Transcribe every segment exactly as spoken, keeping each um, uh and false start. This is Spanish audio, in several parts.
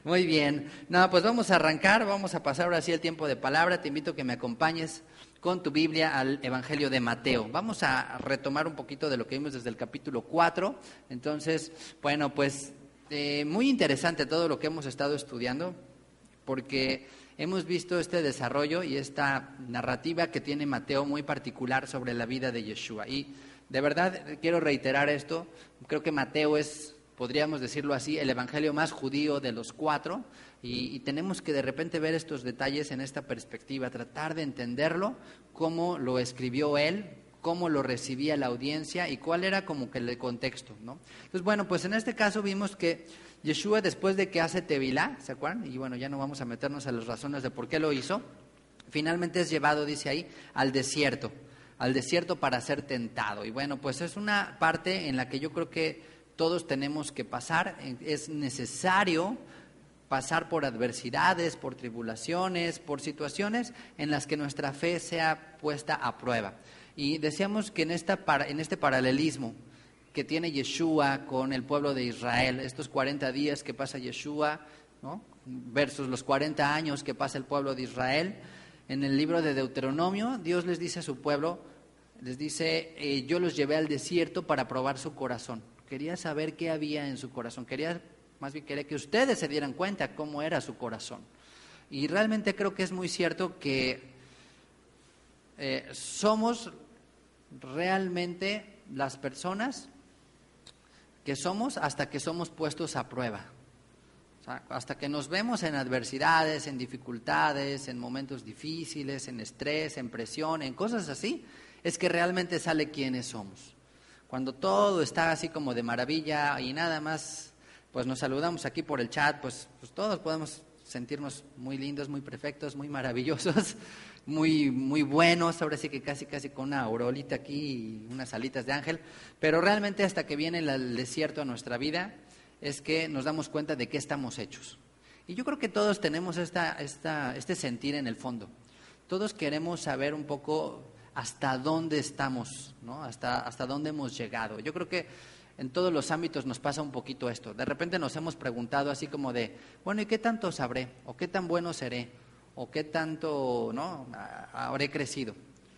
Muy bien. No, pues vamos a arrancar, vamos a pasar ahora sí el tiempo de palabra. Te invito a que me acompañes con tu Biblia al Evangelio de Mateo. Vamos a retomar un poquito de lo que vimos desde el capítulo cuatro. Entonces, bueno, pues eh, muy interesante todo lo que hemos estado estudiando, porque hemos visto este desarrollo y esta narrativa que tiene Mateo muy particular sobre la vida de Yeshua. Y de verdad quiero reiterar esto, creo que Mateo es, podríamos decirlo así, el evangelio más judío de los cuatro, y, y tenemos que de repente ver estos detalles en esta perspectiva, tratar de entenderlo, cómo lo escribió él, cómo lo recibía la audiencia y cuál era como que el contexto, ¿no? Entonces, bueno, pues en este caso vimos que Yeshua, después de que hace Tevilá, ¿se acuerdan? Y bueno, ya no vamos a meternos a las razones de por qué lo hizo, finalmente es llevado, dice ahí, al desierto, al desierto para ser tentado. Y bueno, pues es una parte en la que yo creo que todos tenemos que pasar, es necesario pasar por adversidades, por tribulaciones, por situaciones en las que nuestra fe sea puesta a prueba. Y decíamos que en, esta, en este paralelismo que tiene Yeshua con el pueblo de Israel, estos cuarenta días que pasa Yeshua, ¿no?, versus los cuarenta años que pasa el pueblo de Israel, en el libro de Deuteronomio, Dios les dice a su pueblo, les dice, eh, yo los llevé al desierto para probar su corazón. Quería saber qué había en su corazón, quería, más bien quería que ustedes se dieran cuenta cómo era su corazón. Y realmente creo que es muy cierto que eh, somos realmente las personas que somos hasta que somos puestos a prueba. O sea, hasta que nos vemos en adversidades, en dificultades, en momentos difíciles, en estrés, en presión, en cosas así, es que realmente sale quiénes somos. Cuando todo está así como de maravilla y nada más, pues nos saludamos aquí por el chat, pues, pues todos podemos sentirnos muy lindos, muy perfectos, muy maravillosos, muy muy buenos, ahora sí que casi casi con una aureolita aquí y unas alitas de ángel, pero realmente hasta que viene el desierto a nuestra vida es que nos damos cuenta de qué estamos hechos. Y yo creo que todos tenemos esta, esta, este sentir en el fondo. Todos queremos saber un poco hasta dónde estamos, ¿no? Hasta, hasta dónde hemos llegado. Yo creo que en todos los ámbitos nos pasa un poquito esto. De repente nos hemos preguntado así como de, bueno, ¿y qué tanto sabré? ¿O qué tan bueno seré? ¿O qué tanto, no, habré crecido?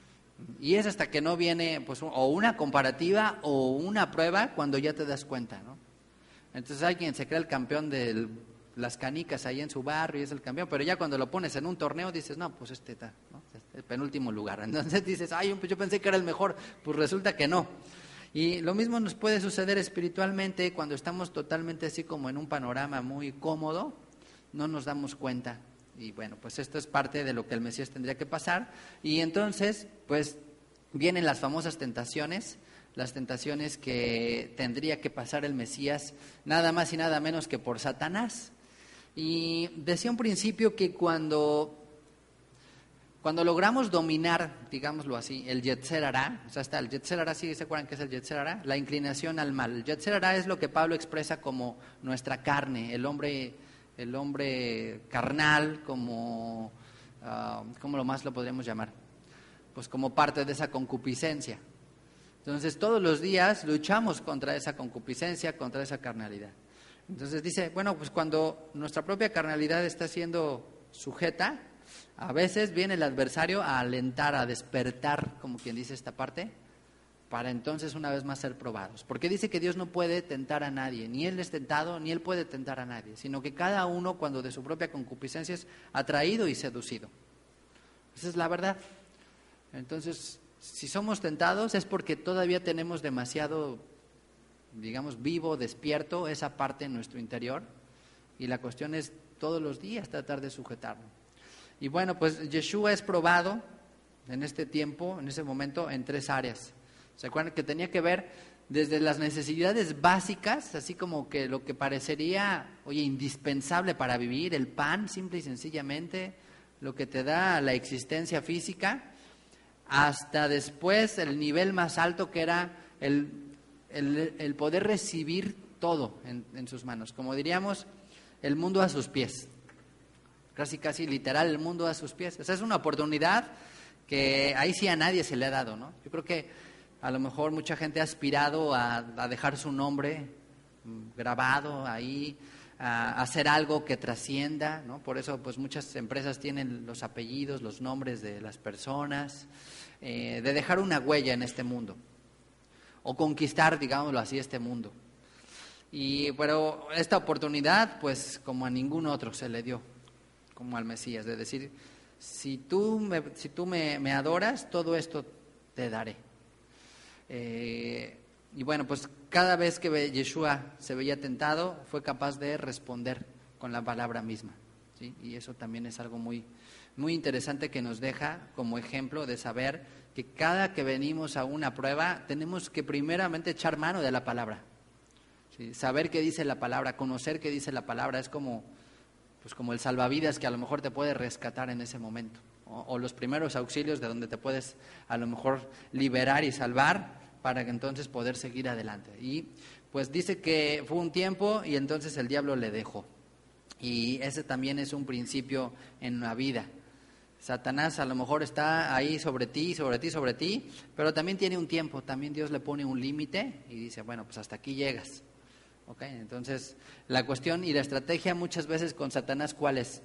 Y es hasta que no viene pues o una comparativa o una prueba cuando ya te das cuenta, ¿no? Entonces alguien se cree el campeón de las canicas ahí en su barrio y es el campeón, pero ya cuando lo pones en un torneo dices, no, pues este está, ¿no?, el penúltimo lugar. Entonces dices, ay, yo pensé que era el mejor, pues resulta que no. Y lo mismo nos puede suceder espiritualmente cuando estamos totalmente así como en un panorama muy cómodo, no nos damos cuenta. Y bueno, pues esto es parte de lo que el Mesías tendría que pasar. Y entonces, pues vienen las famosas tentaciones, las tentaciones que tendría que pasar el Mesías, nada más y nada menos que por Satanás. Y decía un principio que cuando, cuando logramos dominar, digámoslo así, el Yetzer Hará, o sea, está el Yetzer Hará, ¿sí se acuerdan qué es el Yetzer Hará? La inclinación al mal. El Yetzer Hará es lo que Pablo expresa como nuestra carne, el hombre, el hombre carnal, como, uh, ¿cómo lo más lo podríamos llamar? Pues como parte de esa concupiscencia. Entonces todos los días luchamos contra esa concupiscencia, contra esa carnalidad. Entonces dice, bueno, pues cuando nuestra propia carnalidad está siendo sujeta, a veces viene el adversario a alentar, a despertar, como quien dice esta parte, para entonces una vez más ser probados. Porque dice que Dios no puede tentar a nadie, ni Él es tentado, ni Él puede tentar a nadie, sino que cada uno cuando de su propia concupiscencia es atraído y seducido. Esa es la verdad. Entonces, si somos tentados es porque todavía tenemos demasiado, digamos, vivo, despierto esa parte en nuestro interior, y la cuestión es todos los días tratar de sujetarlo. Y bueno, pues Yeshua es probado en este tiempo, en ese momento, en tres áreas. ¿Se acuerdan que tenía que ver desde las necesidades básicas, así como que lo que parecería, oye, indispensable para vivir, el pan, simple y sencillamente, lo que te da la existencia física, hasta después el nivel más alto que era el, el, el poder recibir todo en, en sus manos, como diríamos, el mundo a sus pies, casi casi literal, el mundo a sus pies. Esa es una oportunidad que ahí sí a nadie se le ha dado, ¿no? Yo creo que a lo mejor mucha gente ha aspirado a, a dejar su nombre grabado ahí, a hacer algo que trascienda, ¿no? Por eso pues muchas empresas tienen los apellidos, los nombres de las personas, eh, de dejar una huella en este mundo, o conquistar, digámoslo así, este mundo. Y pero esta oportunidad, pues como a ningún otro se le dio, como al Mesías, de decir, si tú me, si tú me, me adoras, todo esto te daré. Eh, y bueno, pues cada vez que Yeshua se veía tentado, fue capaz de responder con la palabra misma, ¿sí? Y eso también es algo muy, muy interesante que nos deja como ejemplo de saber que cada que venimos a una prueba, tenemos que primeramente echar mano de la palabra, ¿sí? Saber qué dice la palabra, conocer qué dice la palabra, es como, pues como el salvavidas que a lo mejor te puede rescatar en ese momento, o, o los primeros auxilios de donde te puedes a lo mejor liberar y salvar, para que entonces poder seguir adelante. Y pues dice que fue un tiempo y entonces el diablo le dejó. Y ese también es un principio en la vida. Satanás a lo mejor está ahí sobre ti, sobre ti, sobre ti, pero también tiene un tiempo, también Dios le pone un límite y dice, bueno, pues hasta aquí llegas. ¿Okay? Entonces, la cuestión y la estrategia muchas veces con Satanás, ¿cuál es?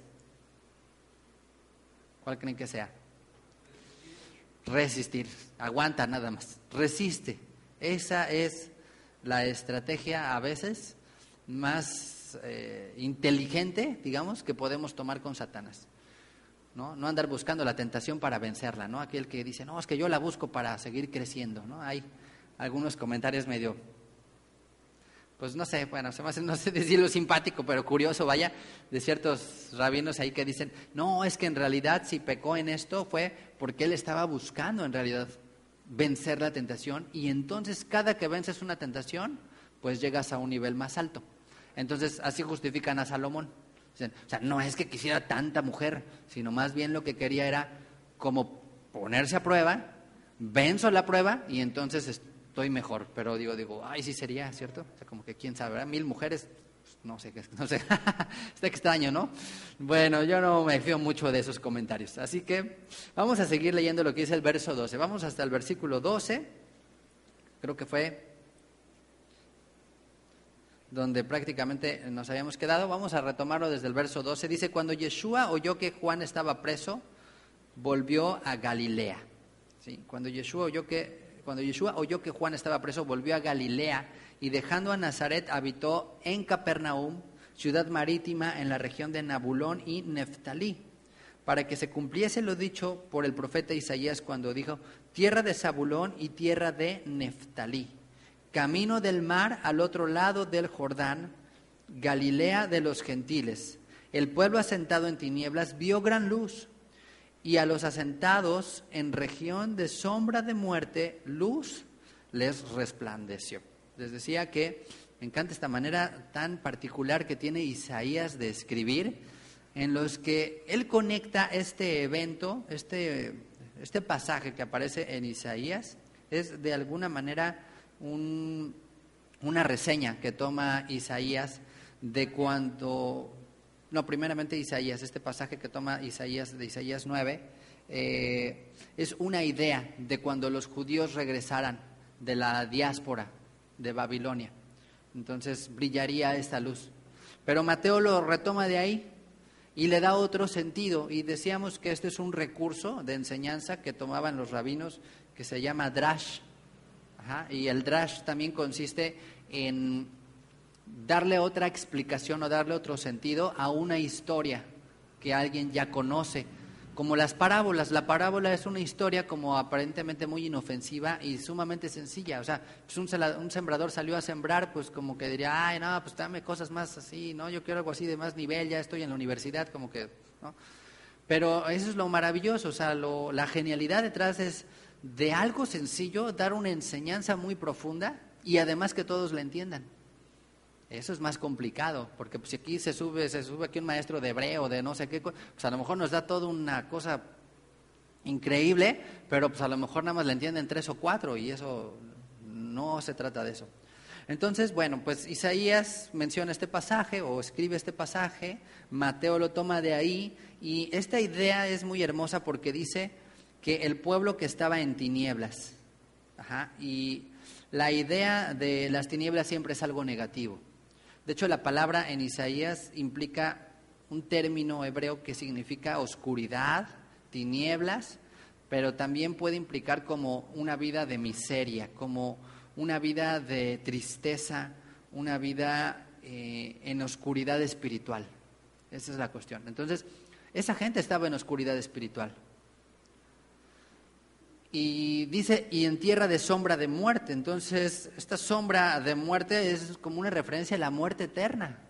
¿Cuál creen que sea? Resistir, aguanta nada más, resiste. Esa es la estrategia a veces más eh, inteligente, digamos, que podemos tomar con Satanás. ¿No? No andar buscando la tentación para vencerla, ¿no? Aquel que dice, no, es que yo la busco para seguir creciendo, ¿no? Hay algunos comentarios medio, pues no sé, bueno, se me hace, no sé decirlo simpático, pero curioso, vaya, de ciertos rabinos ahí que dicen, no, es que en realidad si pecó en esto fue porque él estaba buscando en realidad vencer la tentación, y entonces cada que vences una tentación, pues llegas a un nivel más alto. Entonces así justifican a Salomón. Dicen, o sea, no es que quisiera tanta mujer, sino más bien lo que quería era como ponerse a prueba, venzo la prueba y entonces estoy mejor. Pero digo, digo, ay, sí sería, ¿cierto? O sea, como que quién sabe, ¿verdad? Mil mujeres, pues, no sé, no sé, está extraño, ¿no? Bueno, yo no me fío mucho de esos comentarios. Así que vamos a seguir leyendo lo que dice el verso doce. Vamos hasta el versículo doce, creo que fue donde prácticamente nos habíamos quedado. Vamos a retomarlo desde el verso doce. Dice, cuando Yeshua oyó que Juan estaba preso, volvió a Galilea. ¿Sí? Cuando Yeshua oyó que Cuando Yeshua oyó que Juan estaba preso, volvió a Galilea y dejando a Nazaret habitó en Capernaum, ciudad marítima en la región de Nabulón y Neftalí, para que se cumpliese lo dicho por el profeta Isaías cuando dijo, tierra de Zabulón y tierra de Neftalí, camino del mar al otro lado del Jordán, Galilea de los gentiles. El pueblo asentado en tinieblas vio gran luz, y a los asentados en región de sombra de muerte, luz les resplandeció. Les decía que me encanta esta manera tan particular que tiene Isaías de escribir, en los que él conecta este evento, este, este pasaje que aparece en Isaías, es de alguna manera un, una reseña que toma Isaías de cuando... No, primeramente Isaías, este pasaje que toma Isaías de Isaías nueve, eh, es una idea de cuando los judíos regresaran de la diáspora de Babilonia. Entonces brillaría esta luz. Pero Mateo lo retoma de ahí y le da otro sentido. Y decíamos que este es un recurso de enseñanza que tomaban los rabinos que se llama drash. Ajá, y el drash también consiste en darle otra explicación o darle otro sentido a una historia que alguien ya conoce, como las parábolas. La parábola es una historia como aparentemente muy inofensiva y sumamente sencilla. O sea, pues un, un sembrador salió a sembrar, pues como que diría, ay, no, pues dame cosas más así, no, yo quiero algo así de más nivel, ya estoy en la universidad, como que, ¿no? Pero eso es lo maravilloso, o sea, lo, la genialidad detrás es de algo sencillo, dar una enseñanza muy profunda y además que todos la entiendan. Eso es más complicado, porque pues, si aquí se sube, se sube aquí un maestro de hebreo, de no sé qué, pues a lo mejor nos da toda una cosa increíble, pero pues a lo mejor nada más le entienden tres o cuatro, y eso no se trata de eso. Entonces, bueno, pues Isaías menciona este pasaje, o escribe este pasaje, Mateo lo toma de ahí, y esta idea es muy hermosa porque dice que el pueblo que estaba en tinieblas, ajá, y la idea de las tinieblas siempre es algo negativo. De hecho, la palabra en Isaías implica un término hebreo que significa oscuridad, tinieblas, pero también puede implicar como una vida de miseria, como una vida de tristeza, una vida eh, en oscuridad espiritual. Esa es la cuestión. Entonces, esa gente estaba en oscuridad espiritual. Y dice, y en tierra de sombra de muerte. Entonces, esta sombra de muerte es como una referencia a la muerte eterna.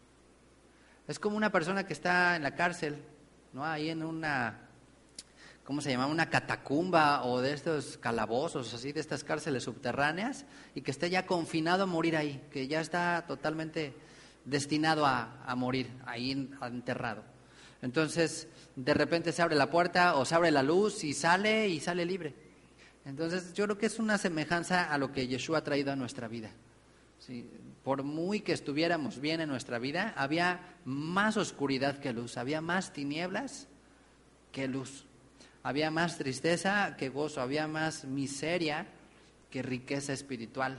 Es como una persona que está en la cárcel, ¿no? Ahí en una, ¿cómo se llama? Una catacumba o de estos calabozos, así, de estas cárceles subterráneas, y que esté ya confinado a morir ahí, que ya está totalmente destinado a, a morir ahí enterrado. Entonces, de repente se abre la puerta o se abre la luz y sale y sale libre. Entonces, yo creo que es una semejanza a lo que Yeshua ha traído a nuestra vida. Sí, por muy que estuviéramos bien en nuestra vida, había más oscuridad que luz, había más tinieblas que luz, había más tristeza que gozo, había más miseria que riqueza espiritual.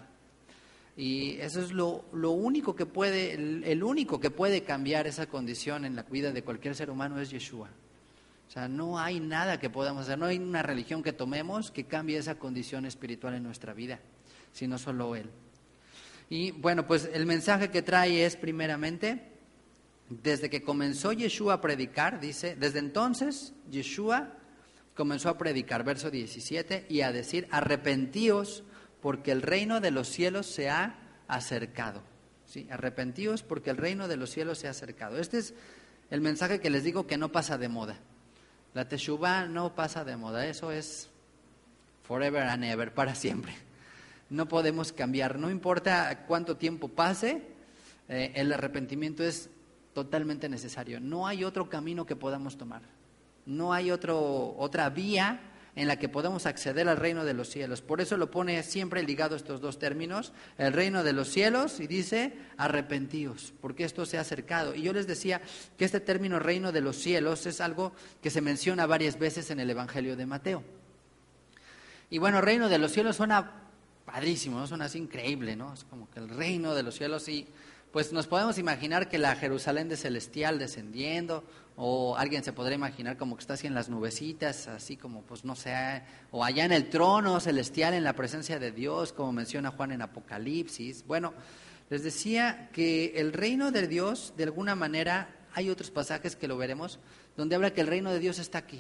Y eso es lo, lo único que puede, el, el único que puede cambiar esa condición en la vida de cualquier ser humano es Yeshua. O sea, no hay nada que podamos hacer, no hay una religión que tomemos que cambie esa condición espiritual en nuestra vida, sino solo Él. Y bueno, pues el mensaje que trae es primeramente, desde que comenzó Yeshua a predicar, dice, desde entonces Yeshua comenzó a predicar, verso diecisiete, y a decir, arrepentíos porque el reino de los cielos se ha acercado. ¿Sí? Arrepentíos porque el reino de los cielos se ha acercado. Este es el mensaje que les digo que no pasa de moda. La teshuvá no pasa de moda, eso es forever and ever, para siempre. No podemos cambiar, no importa cuánto tiempo pase, eh, el arrepentimiento es totalmente necesario. No hay otro camino que podamos tomar, no hay otro, otra vía en la que podamos acceder al reino de los cielos. Por eso lo pone siempre ligado estos dos términos, el reino de los cielos, y dice arrepentíos, porque esto se ha acercado. Y yo les decía que este término reino de los cielos es algo que se menciona varias veces en el Evangelio de Mateo. Y bueno, reino de los cielos suena padrísimo, ¿no? Suena así increíble, ¿no? Es como que el reino de los cielos, y pues nos podemos imaginar que la Jerusalén de celestial descendiendo, o alguien se podría imaginar como que está así en las nubecitas, así como, pues no sé, o allá en el trono celestial en la presencia de Dios, como menciona Juan en Apocalipsis. Bueno, les decía que el reino de Dios, de alguna manera, hay otros pasajes que lo veremos, donde habla que el reino de Dios está aquí.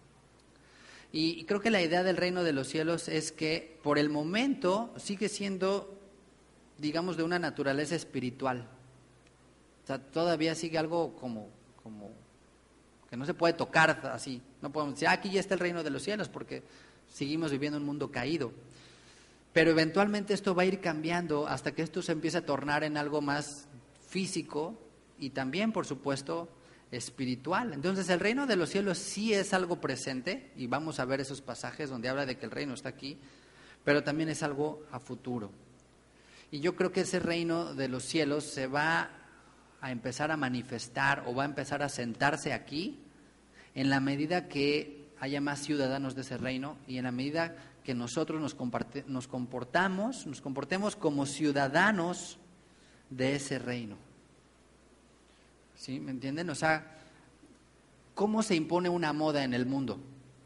Y creo que la idea del reino de los cielos es que por el momento sigue siendo, digamos, de una naturaleza espiritual. O sea, todavía sigue algo como, como que no se puede tocar así. No podemos decir, ah, aquí ya está el reino de los cielos, porque seguimos viviendo un mundo caído. Pero eventualmente esto va a ir cambiando hasta que esto se empiece a tornar en algo más físico y también, por supuesto, espiritual. Entonces el reino de los cielos sí es algo presente, y vamos a ver esos pasajes donde habla de que el reino está aquí, pero también es algo a futuro. Y yo creo que ese reino de los cielos se va a empezar a manifestar o va a empezar a sentarse aquí en la medida que haya más ciudadanos de ese reino y en la medida que nosotros nos, comparte, nos comportamos, nos comportemos como ciudadanos de ese reino. ¿Sí? ¿Me entienden? O sea, ¿cómo se impone una moda en el mundo?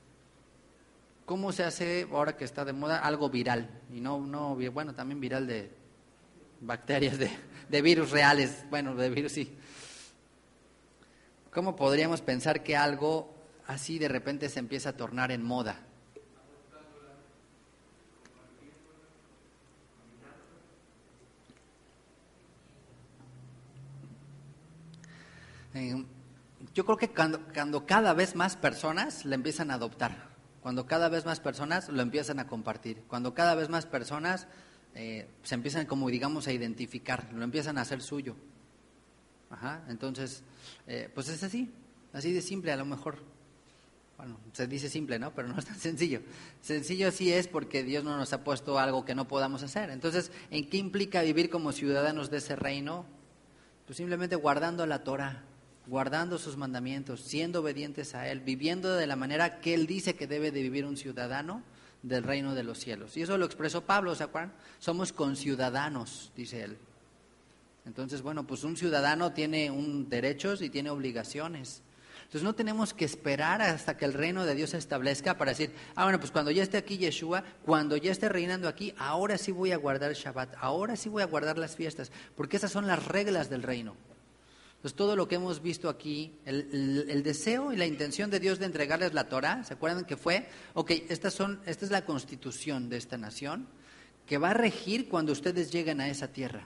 ¿Cómo se hace, ahora que está de moda, algo viral? Y no, no, bueno, también viral de bacterias, de, de virus reales, bueno, de virus sí. ¿Cómo podríamos pensar que algo así de repente se empieza a tornar en moda? Eh, yo creo que cuando, cuando cada vez más personas la empiezan a adoptar, cuando cada vez más personas lo empiezan a compartir, cuando cada vez más personas eh, se empiezan, como digamos, a identificar, lo empiezan a hacer suyo. Ajá, entonces, eh, pues es así, así de simple a lo mejor. Bueno, se dice simple, ¿no? Pero no es tan sencillo. Sencillo sí es porque Dios no nos ha puesto algo que no podamos hacer. Entonces, ¿en qué implica vivir como ciudadanos de ese reino? Pues simplemente guardando la Torah, guardando sus mandamientos, siendo obedientes a Él, viviendo de la manera que Él dice que debe de vivir un ciudadano del reino de los cielos. Y eso lo expresó Pablo, ¿se acuerdan? Somos conciudadanos, dice él. Entonces, bueno, pues un ciudadano tiene un derechos y tiene obligaciones. Entonces no tenemos que esperar hasta que el reino de Dios se establezca para decir, ah, bueno, pues cuando ya esté aquí Yeshua, cuando ya esté reinando aquí, ahora sí voy a guardar Shabbat, ahora sí voy a guardar las fiestas, porque esas son las reglas del reino. Entonces todo lo que hemos visto aquí, el, el, el deseo y la intención de Dios de entregarles la Torah, ¿se acuerdan que fue? Ok, estas son, esta es la constitución de esta nación que va a regir cuando ustedes lleguen a esa tierra.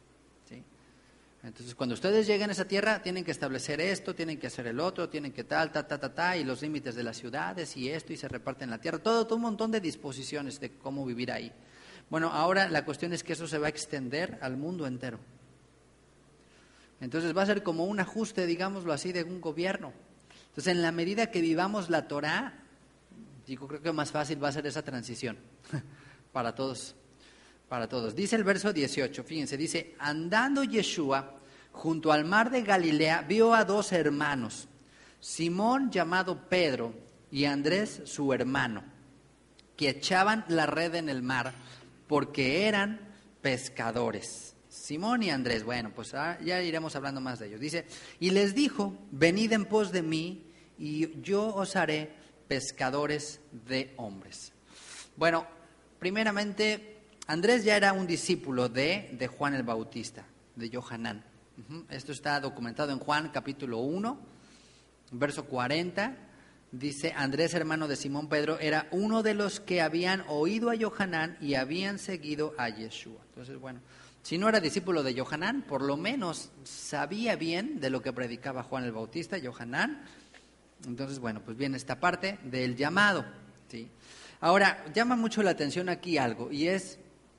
Entonces, cuando ustedes lleguen a esa tierra, tienen que establecer esto, tienen que hacer el otro, tienen que tal, ta, ta, ta, ta, y los límites de las ciudades y esto, y se reparten la tierra. Todo, todo un montón de disposiciones de cómo vivir ahí. Bueno, ahora la cuestión es que eso se va a extender al mundo entero. Entonces, va a ser como un ajuste, digámoslo así, de un gobierno. Entonces, en la medida que vivamos la Torah, digo, creo que más fácil va a ser esa transición para todos. Para todos. Dice el verso dieciocho, fíjense, dice, andando Yeshua junto al mar de Galilea, vio a dos hermanos, Simón llamado Pedro y Andrés su hermano, que echaban la red en el mar porque eran pescadores. Simón y Andrés, bueno, pues ya iremos hablando más de ellos. Dice, y les dijo, venid en pos de mí y yo os haré pescadores de hombres. Bueno, primeramente, Andrés ya era un discípulo de, de Juan el Bautista, de Yohanan. Uh-huh. Esto está documentado en Juan capítulo uno, verso cuarenta. Dice, Andrés, hermano de Simón Pedro, era uno de los que habían oído a Yohanan y habían seguido a Yeshua. Entonces, bueno, si no era discípulo de Yohanan, por lo menos sabía bien de lo que predicaba Juan el Bautista, Yohanan. Entonces, bueno, pues viene esta parte del llamado, ¿sí? Ahora, llama mucho la atención aquí algo, y es...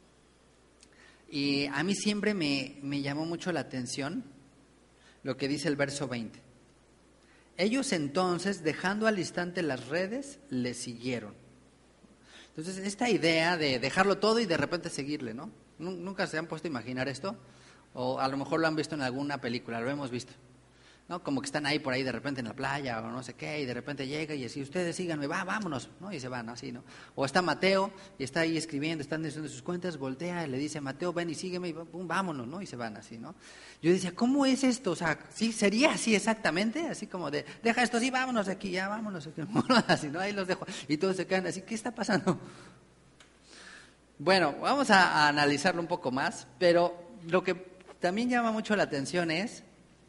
Y a mí siempre me, me llamó mucho la atención lo que dice el verso veinte. Ellos entonces, dejando al instante las redes, le siguieron. Entonces, esta idea de dejarlo todo y de repente seguirle, ¿no? ¿Nunca se han puesto a imaginar esto? O a lo mejor lo han visto en alguna película, lo hemos visto, ¿no? Como que están ahí por ahí de repente en la playa o no sé qué, y de repente llega y así, ustedes síganme, va, vámonos, ¿no? Y se van así, ¿no? O está Mateo y está ahí escribiendo, están haciendo sus cuentas, voltea y le dice, Mateo, ven y sígueme, y pum, vámonos, ¿no? Y se van así, ¿no? Yo decía, ¿cómo es esto? O sea, ¿sí sería así exactamente? Así como de, deja esto, sí, vámonos de aquí, ya, vámonos aquí, así, ¿no? Ahí los dejo, y todos se quedan así, ¿qué está pasando? Bueno, vamos a, a analizarlo un poco más, pero lo que también llama mucho la atención es,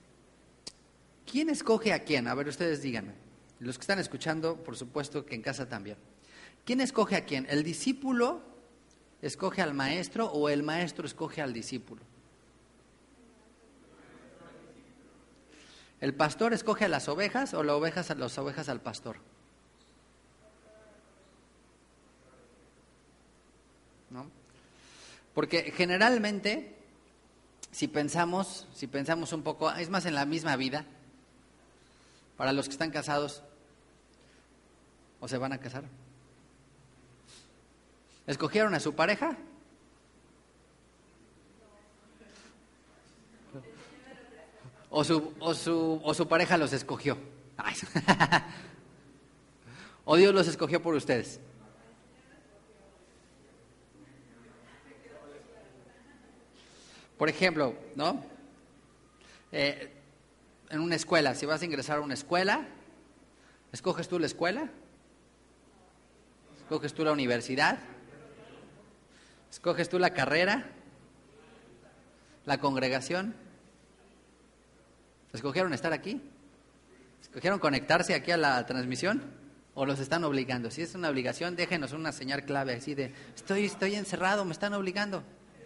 ¿quién escoge a quién? A ver, ustedes díganme. Los que están escuchando, por supuesto que en casa también. ¿Quién escoge a quién? ¿El discípulo escoge al maestro o el maestro escoge al discípulo? ¿El pastor escoge a las ovejas o las ovejas a las ovejas al pastor? ¿No? Porque generalmente, si pensamos, si pensamos un poco, es más en la misma vida. Para los que están casados o se van a casar, ¿escogieron a su pareja? ¿O su, o su, o su pareja los escogió? Ay. ¿O Dios los escogió por ustedes? Por ejemplo, ¿no? Eh, en una escuela, si vas a ingresar a una escuela, ¿escoges tú la escuela? ¿Escoges tú la universidad? ¿Escoges tú la carrera? ¿La congregación? ¿Escogieron estar aquí? ¿Escogieron conectarse aquí a la transmisión? ¿O los están obligando? Si es una obligación, déjenos una señal clave así de, estoy, estoy encerrado, me están obligando.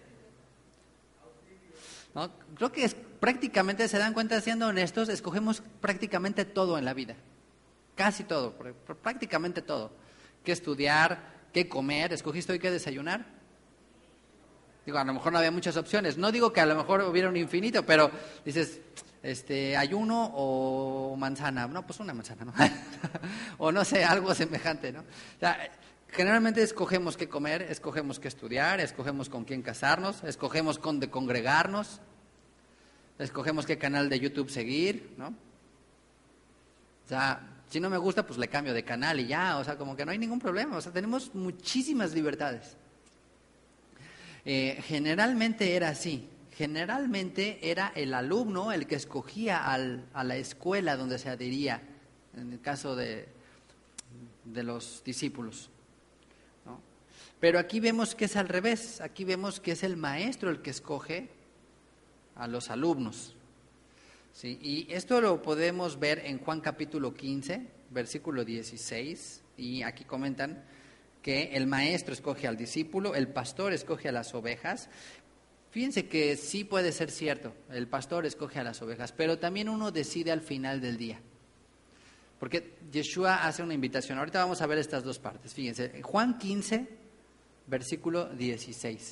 ¿No? Creo que es, prácticamente, se dan cuenta, siendo honestos, escogemos prácticamente todo en la vida. Casi todo, prácticamente todo. ¿Qué estudiar? ¿Qué comer? ¿Escogiste hoy qué desayunar? Digo, a lo mejor no había muchas opciones. No digo que a lo mejor hubiera un infinito, pero dices, este, ayuno o manzana. No, pues una manzana, ¿no? O no sé, algo semejante, ¿no? O sea, generalmente escogemos qué comer, escogemos qué estudiar, escogemos con quién casarnos, escogemos con de congregarnos, escogemos qué canal de YouTube seguir, ¿no? O sea, si no me gusta, pues le cambio de canal y ya, o sea, como que no hay ningún problema, o sea, tenemos muchísimas libertades. Eh, generalmente era así, generalmente era el alumno el que escogía al, a la escuela donde se adhería, en el caso de, de los discípulos, ¿no? Pero aquí vemos que es al revés, aquí vemos que es el maestro el que escoge a los alumnos, ¿sí? Y esto lo podemos ver en Juan capítulo quince, versículo dieciséis, y aquí comentan que el maestro escoge al discípulo, el pastor escoge a las ovejas. Fíjense que sí puede ser cierto, el pastor escoge a las ovejas, pero también uno decide al final del día. Porque Yeshua hace una invitación. Ahorita vamos a ver estas dos partes. Fíjense, Juan quince, versículo dieciséis.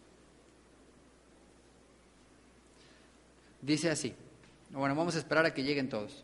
Dice así. Bueno, vamos a esperar a que lleguen todos.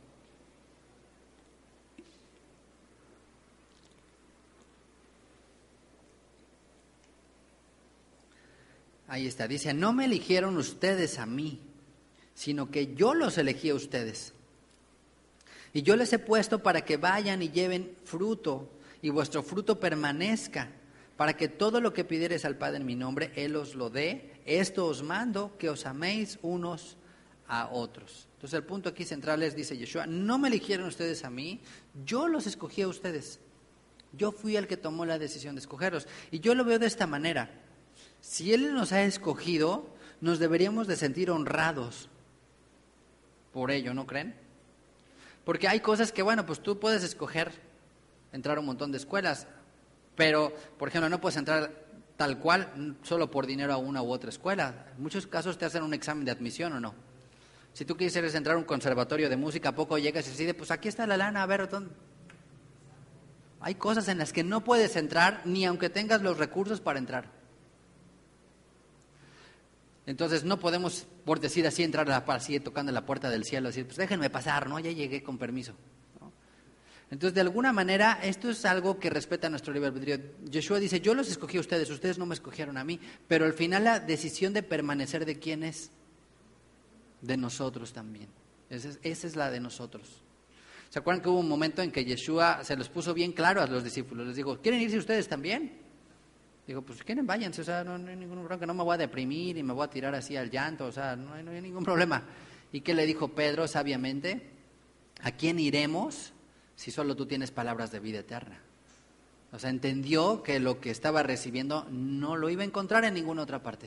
Ahí está, dice, no me eligieron ustedes a mí, sino que yo los elegí a ustedes. Y yo les he puesto para que vayan y lleven fruto, y vuestro fruto permanezca, para que todo lo que pidiereis al Padre en mi nombre, Él os lo dé. Esto os mando, que os améis unos a otros. Entonces el punto aquí central es, dice Yeshua, no me eligieron ustedes a mí, yo los escogí a ustedes. Yo fui el que tomó la decisión de escogerlos. Y yo lo veo de esta manera. Si Él nos ha escogido, nos deberíamos de sentir honrados por ello, ¿no creen? Porque hay cosas que, bueno, pues tú puedes escoger entrar a un montón de escuelas, pero, por ejemplo, no puedes entrar tal cual solo por dinero a una u otra escuela. En muchos casos te hacen un examen de admisión o no. Si tú quisieras entrar a un conservatorio de música, ¿a poco llegas y decides, pues aquí está la lana, a ver, ¿dónde? Hay cosas en las que no puedes entrar ni aunque tengas los recursos para entrar. Entonces no podemos, por decir así, entrar a la, así tocando la puerta del cielo, decir, pues déjenme pasar, ¿no? Ya llegué con permiso, ¿no? Entonces, de alguna manera, esto es algo que respeta nuestro libre albedrío. Yeshua dice, yo los escogí a ustedes, ustedes no me escogieron a mí, pero al final la decisión de permanecer, ¿de quién es? De nosotros también. Esa es, esa es la de nosotros. ¿Se acuerdan que hubo un momento en que Yeshua se los puso bien claro a los discípulos? Les dijo, ¿quieren irse ustedes también? Digo, pues si quieren váyanse, o sea, no, no hay ningún problema, no me voy a deprimir y me voy a tirar así al llanto, o sea, no hay, no hay ningún problema. ¿Y qué le dijo Pedro sabiamente? ¿A quién iremos si solo tú tienes palabras de vida eterna? O sea, entendió que lo que estaba recibiendo no lo iba a encontrar en ninguna otra parte.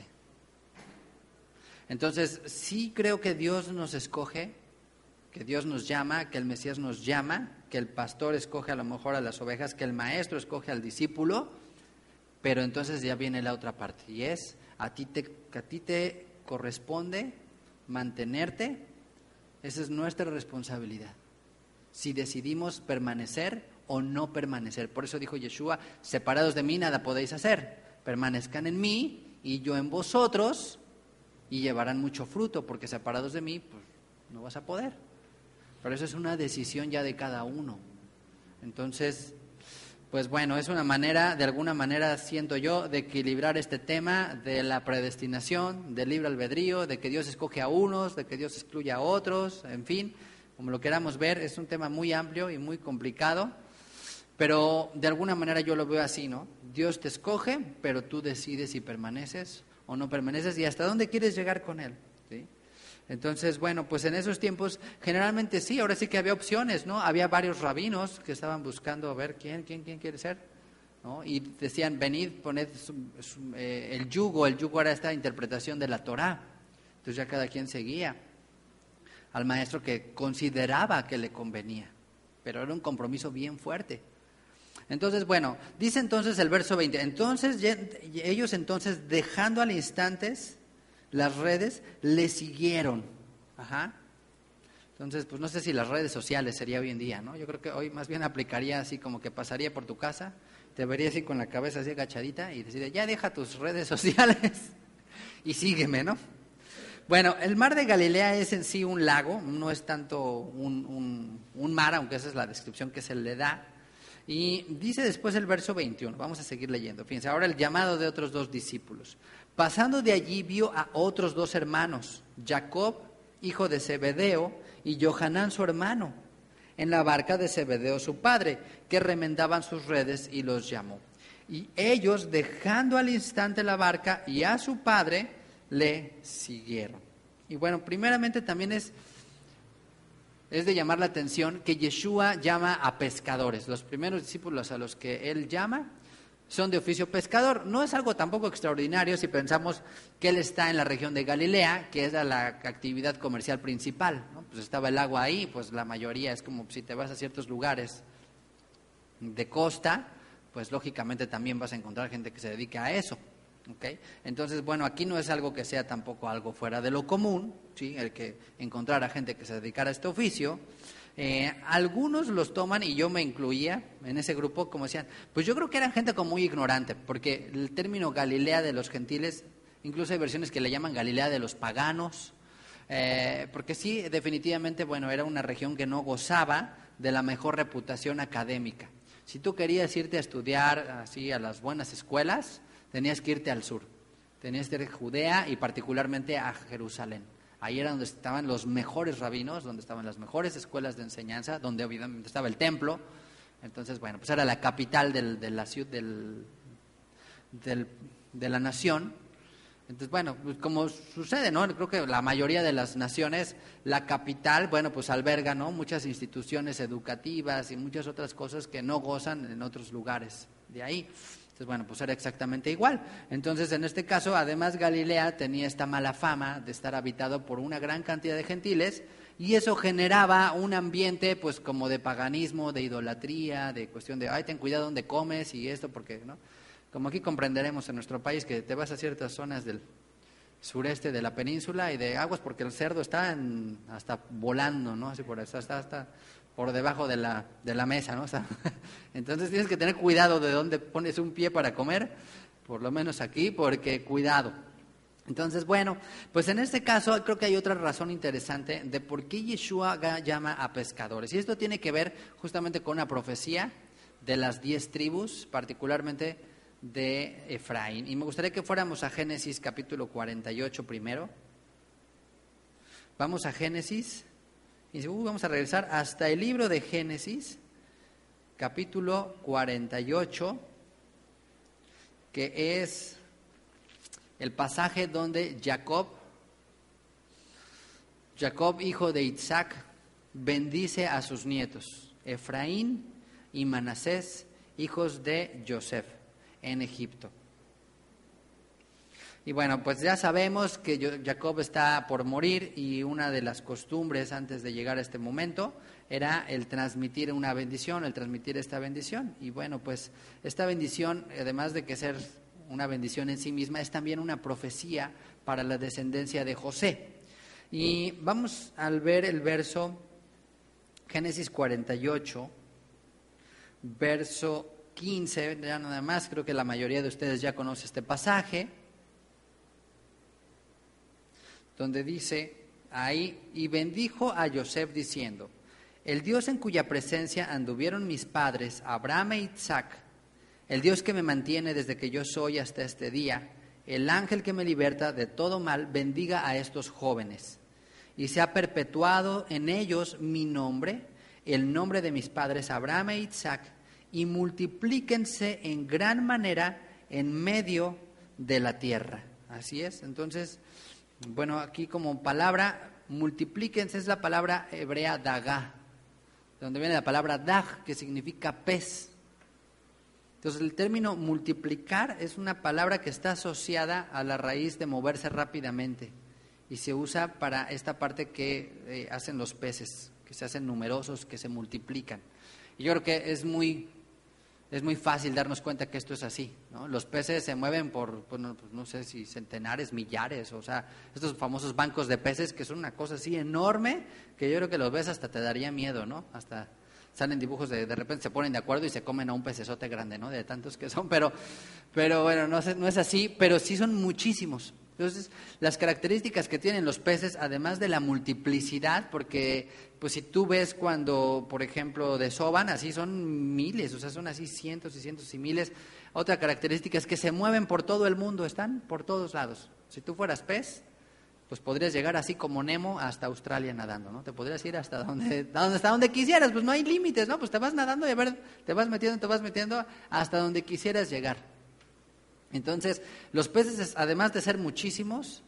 Entonces, sí creo que Dios nos escoge, que Dios nos llama, que el Mesías nos llama, que el pastor escoge a lo mejor a las ovejas, que el maestro escoge al discípulo. Pero entonces ya viene la otra parte, y es, a ti te, a ti te corresponde mantenerte, esa es nuestra responsabilidad, si decidimos permanecer o no permanecer. Por eso dijo Yeshua, separados de mí nada podéis hacer, permanezcan en mí y yo en vosotros, y llevarán mucho fruto, porque separados de mí, pues no vas a poder. Pero eso es una decisión ya de cada uno. Entonces, pues bueno, es una manera, de alguna manera siento yo, de equilibrar este tema de la predestinación, del libre albedrío, de que Dios escoge a unos, de que Dios excluye a otros, en fin, como lo queramos ver, es un tema muy amplio y muy complicado, pero de alguna manera yo lo veo así, ¿no? Dios te escoge, pero tú decides si permaneces o no permaneces y hasta dónde quieres llegar con Él, ¿sí? Entonces, bueno, pues en esos tiempos, generalmente sí, ahora sí que había opciones, ¿no? Había varios rabinos que estaban buscando a ver quién, quién, quién quiere ser, ¿no? Y decían, venid, poned su, su, eh, el yugo, el yugo era esta interpretación de la Torá. Entonces ya cada quien seguía al maestro que consideraba que le convenía, pero era un compromiso bien fuerte. Entonces, bueno, dice entonces el verso veinte, entonces ellos entonces dejando al instante las redes, le siguieron. Ajá. Entonces, pues no sé si las redes sociales sería hoy en día, ¿no? Yo creo que hoy más bien aplicaría así como que pasaría por tu casa, te vería así con la cabeza así agachadita y decir, ya deja tus redes sociales y sígueme, ¿no? Bueno, el mar de Galilea es en sí un lago, no es tanto un, un, un mar, aunque esa es la descripción que se le da. Y dice después el verso veintiuno, vamos a seguir leyendo. Fíjense, ahora el llamado de otros dos discípulos. Pasando de allí vio a otros dos hermanos, Jacob, hijo de Zebedeo, y Johanán su hermano, en la barca de Zebedeo su padre, que remendaban sus redes, y los llamó. Y ellos, dejando al instante la barca y a su padre, le siguieron. Y bueno, primeramente también es, es de llamar la atención que Yeshua llama a pescadores. Los primeros discípulos a los que él llama son de oficio pescador. No es algo tampoco extraordinario si pensamos que él está en la región de Galilea, que es la actividad comercial principal, ¿no? Pues estaba el agua ahí, pues la mayoría es como si te vas a ciertos lugares de costa, pues lógicamente también vas a encontrar gente que se dedica a eso. ¿Okay? Entonces, bueno, aquí no es algo que sea tampoco algo fuera de lo común, ¿sí? El que encontrar a gente que se dedicara a este oficio. Eh, algunos los toman, y yo me incluía en ese grupo, como decían, pues yo creo que eran gente como muy ignorante, porque el término Galilea de los gentiles, incluso hay versiones que le llaman Galilea de los paganos, eh, porque sí, definitivamente, bueno, era una región que no gozaba de la mejor reputación académica. Si tú querías irte a estudiar así a las buenas escuelas, tenías que irte al sur, tenías que ir a Judea y particularmente a Jerusalén. Ahí era donde estaban los mejores rabinos, donde estaban las mejores escuelas de enseñanza, donde obviamente estaba el templo. Entonces, bueno, pues era la capital del, de la ciudad, del, del, de la nación. Entonces, bueno, pues como sucede, ¿no? Creo que la mayoría de las naciones, la capital, bueno, pues alberga, ¿no? Muchas instituciones educativas y muchas otras cosas que no gozan en otros lugares de ahí. Entonces, bueno, pues era exactamente igual. Entonces, en este caso, además Galilea tenía esta mala fama de estar habitado por una gran cantidad de gentiles, y eso generaba un ambiente, pues, como de paganismo, de idolatría, de cuestión de, ay, ten cuidado donde comes y esto, porque, ¿no? Como aquí comprenderemos en nuestro país que te vas a ciertas zonas del sureste de la península y de aguas porque el cerdo está en, hasta volando, ¿no? Así por eso, está hasta por debajo de la, de la mesa, ¿no? O sea, entonces tienes que tener cuidado de dónde pones un pie para comer, por lo menos aquí, porque cuidado. Entonces, bueno, pues en este caso creo que hay otra razón interesante de por qué Yeshua llama a pescadores. Y esto tiene que ver justamente con una profecía de las diez tribus, particularmente de Efraín. Y me gustaría que fuéramos a Génesis capítulo cuarenta y ocho primero. Vamos a Génesis. Y uh, vamos a regresar hasta el libro de Génesis, capítulo cuarenta y ocho, que es el pasaje donde Jacob, Jacob, hijo de Isaac, bendice a sus nietos, Efraín y Manasés, hijos de Joseph, en Egipto. Y bueno, pues ya sabemos que Jacob está por morir, y una de las costumbres antes de llegar a este momento era el transmitir una bendición, el transmitir esta bendición. Y bueno, pues esta bendición, además de que ser una bendición en sí misma, es también una profecía para la descendencia de José. Y vamos al ver el verso, Génesis cuarenta y ocho, verso quince, ya nada más, creo que la mayoría de ustedes ya conoce este pasaje, donde dice ahí, y bendijo a Joseph diciendo, el Dios en cuya presencia anduvieron mis padres, Abraham e Isaac, el Dios que me mantiene desde que yo soy hasta este día, el ángel que me liberta de todo mal, bendiga a estos jóvenes, y se ha perpetuado en ellos mi nombre, el nombre de mis padres Abraham e Isaac, y multiplíquense en gran manera en medio de la tierra. Así es, entonces, bueno, aquí como palabra, multiplíquense, es la palabra hebrea dagá, de donde viene la palabra dag, que significa pez. Entonces el término multiplicar es una palabra que está asociada a la raíz de moverse rápidamente, y se usa para esta parte que eh, hacen los peces, que se hacen numerosos, que se multiplican. Y yo creo que es muy... Es muy fácil darnos cuenta que esto es así, ¿no? Los peces se mueven por, pues no, pues no sé si centenares, millares, o sea, estos famosos bancos de peces que son una cosa así enorme, que yo creo que los ves hasta te daría miedo, ¿no? Hasta salen dibujos de, de repente se ponen de acuerdo y se comen a un pecesote grande, ¿no? De tantos que son, pero, pero bueno, no, sé, no es así, pero sí son muchísimos. Entonces, las características que tienen los peces, además de la multiplicidad, porque pues si tú ves cuando, por ejemplo, desovan, así son miles, o sea, son así cientos y cientos y miles. Otra característica es que se mueven por todo el mundo, están por todos lados. Si tú fueras pez, pues podrías llegar así como Nemo hasta Australia nadando, ¿no? Te podrías ir hasta donde, hasta donde quisieras, pues no hay límites, ¿no? Pues te vas nadando y a ver, te vas metiendo, te vas metiendo hasta donde quisieras llegar. Entonces, los peces, además de ser muchísimos,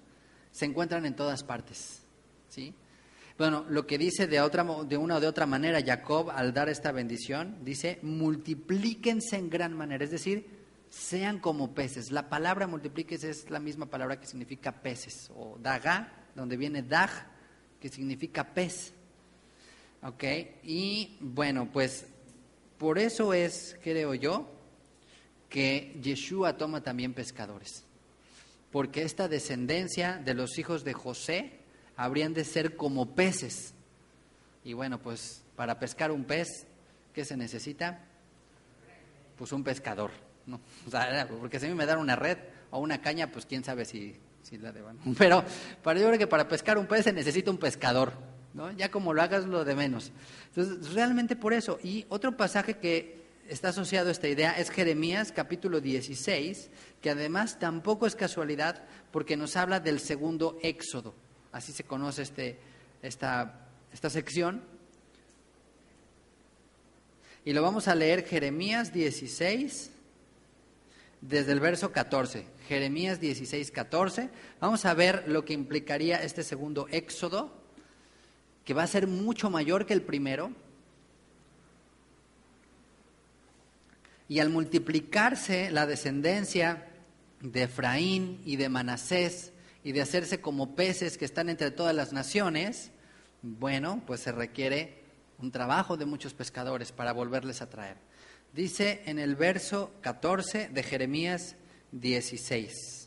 se encuentran en todas partes, ¿sí? Bueno, lo que dice de, otra, de una o de otra manera Jacob al dar esta bendición, dice, multiplíquense en gran manera, es decir, sean como peces. La palabra multiplíquense es la misma palabra que significa peces, o daga, donde viene dag, que significa pez. Ok, y bueno, pues por eso es, creo yo, que Yeshua toma también pescadores, porque esta descendencia de los hijos de José habrían de ser como peces. Y bueno, pues para pescar un pez, ¿qué se necesita? Pues un pescador, ¿no? O sea, porque si a mí me dan una red o una caña, pues quién sabe si, si la deban. Pero para, yo creo que para pescar un pez se necesita un pescador, ¿no? Ya como lo hagas, lo de menos. Entonces, realmente por eso. Y otro pasaje que está asociado a esta idea es Jeremías capítulo dieciséis, que además tampoco es casualidad porque nos habla del segundo éxodo. Así se conoce este, esta, esta sección. Y lo vamos a leer Jeremías dieciséis, desde el verso catorce. Jeremías dieciséis, catorce. Vamos a ver lo que implicaría este segundo éxodo, que va a ser mucho mayor que el primero. Y al multiplicarse la descendencia de Efraín y de Manasés, y de hacerse como peces que están entre todas las naciones, bueno, pues se requiere un trabajo de muchos pescadores para volverles a traer. Dice en el verso catorce de Jeremías dieciséis.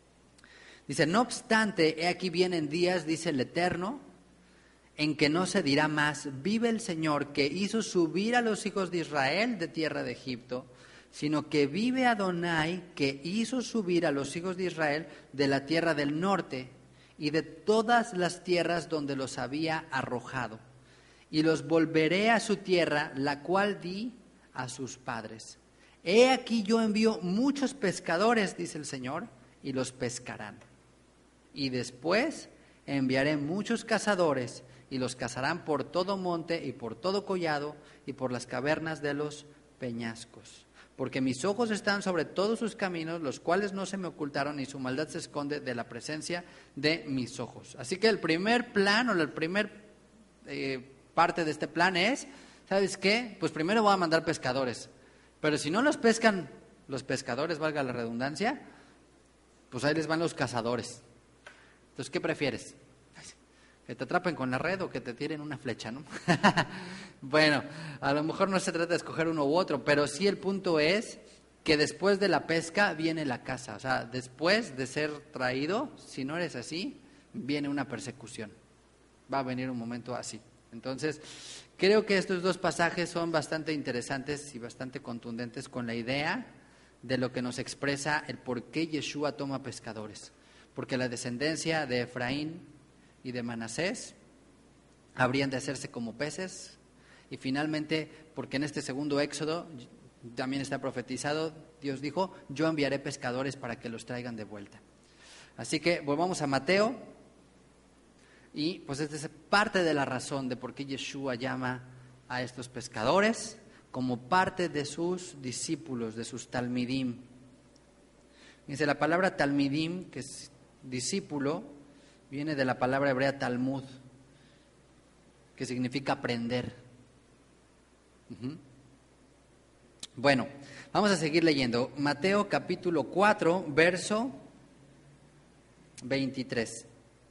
Dice, no obstante, he aquí vienen días, dice el Eterno, en que no se dirá más, vive el Señor que hizo subir a los hijos de Israel de tierra de Egipto, sino que vive Adonai que hizo subir a los hijos de Israel de la tierra del norte y de todas las tierras donde los había arrojado, y los volveré a su tierra, la cual di a sus padres. He aquí yo envío muchos pescadores, dice el Señor, y los pescarán. Y después enviaré muchos cazadores, y los cazarán por todo monte y por todo collado y por las cavernas de los peñascos. Porque mis ojos están sobre todos sus caminos, los cuales no se me ocultaron, y su maldad se esconde de la presencia de mis ojos. Así que el primer plan, o la primera eh, parte de este plan es, ¿sabes qué? Pues primero voy a mandar pescadores. Pero si no los pescan los pescadores, valga la redundancia, pues ahí les van los cazadores. Entonces, ¿qué prefieres? ¿Que te atrapen con la red o que te tiren una flecha, no? Bueno, a lo mejor no se trata de escoger uno u otro, pero sí el punto es que después de la pesca viene la caza. O sea, después de ser traído, si no eres así, viene una persecución. Va a venir un momento así. Entonces, creo que estos dos pasajes son bastante interesantes y bastante contundentes con la idea de lo que nos expresa el por qué Yeshua toma pescadores. Porque la descendencia de Efraín y de Manasés habrían de hacerse como peces, y finalmente, porque en este segundo éxodo también está profetizado, Dios dijo, yo enviaré pescadores para que los traigan de vuelta. Así que volvamos a Mateo, y pues esta es parte de la razón de por qué Yeshua llama a estos pescadores como parte de sus discípulos, de sus talmidim. Dice la palabra talmidim, que es discípulo, viene de la palabra hebrea Talmud, que significa aprender. Uh-huh. Bueno, vamos a seguir leyendo. Mateo capítulo cuatro, verso veintitrés.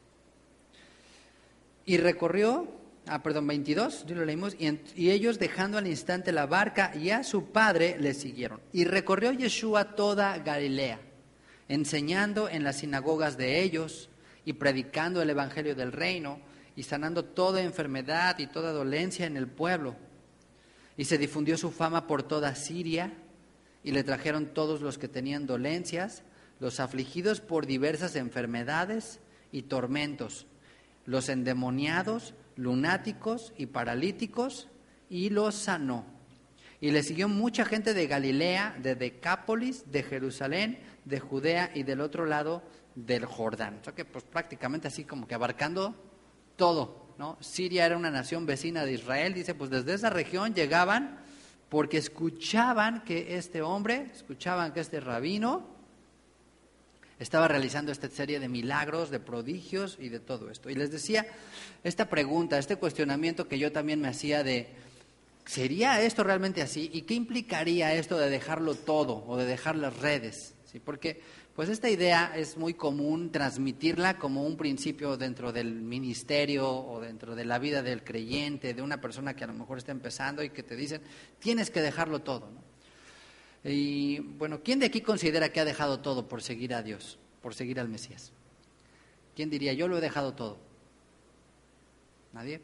Y recorrió, ah, perdón, veintidós, ya lo leímos, y, en, y ellos dejando al instante la barca y a su padre le siguieron. Y recorrió Yeshua toda Galilea, enseñando en las sinagogas de ellos, y predicando el evangelio del reino, y sanando toda enfermedad y toda dolencia en el pueblo. Y se difundió su fama por toda Siria, y le trajeron todos los que tenían dolencias, los afligidos por diversas enfermedades y tormentos, los endemoniados, lunáticos y paralíticos, y los sanó. Y le siguió mucha gente de Galilea, de Decápolis, de Jerusalén, de Judea y del otro lado del Jordán. O sea que pues prácticamente así como que abarcando todo, ¿no? Siria era una nación vecina de Israel, dice, pues desde esa región llegaban porque escuchaban que este hombre, escuchaban que este rabino Estaba realizando esta serie de milagros, de prodigios y de todo esto. Y les decía esta pregunta, este cuestionamiento que yo también me hacía de, ¿sería esto realmente así? ¿Y qué implicaría esto de dejarlo todo o de dejar las redes? ¿Sí? Porque pues esta idea es muy común transmitirla como un principio dentro del ministerio o dentro de la vida del creyente, de una persona que a lo mejor está empezando y que te dicen, tienes que dejarlo todo, ¿no? Y bueno, ¿quién de aquí considera que ha dejado todo por seguir a Dios, por seguir al Mesías? ¿Quién diría, yo lo he dejado todo? ¿Nadie?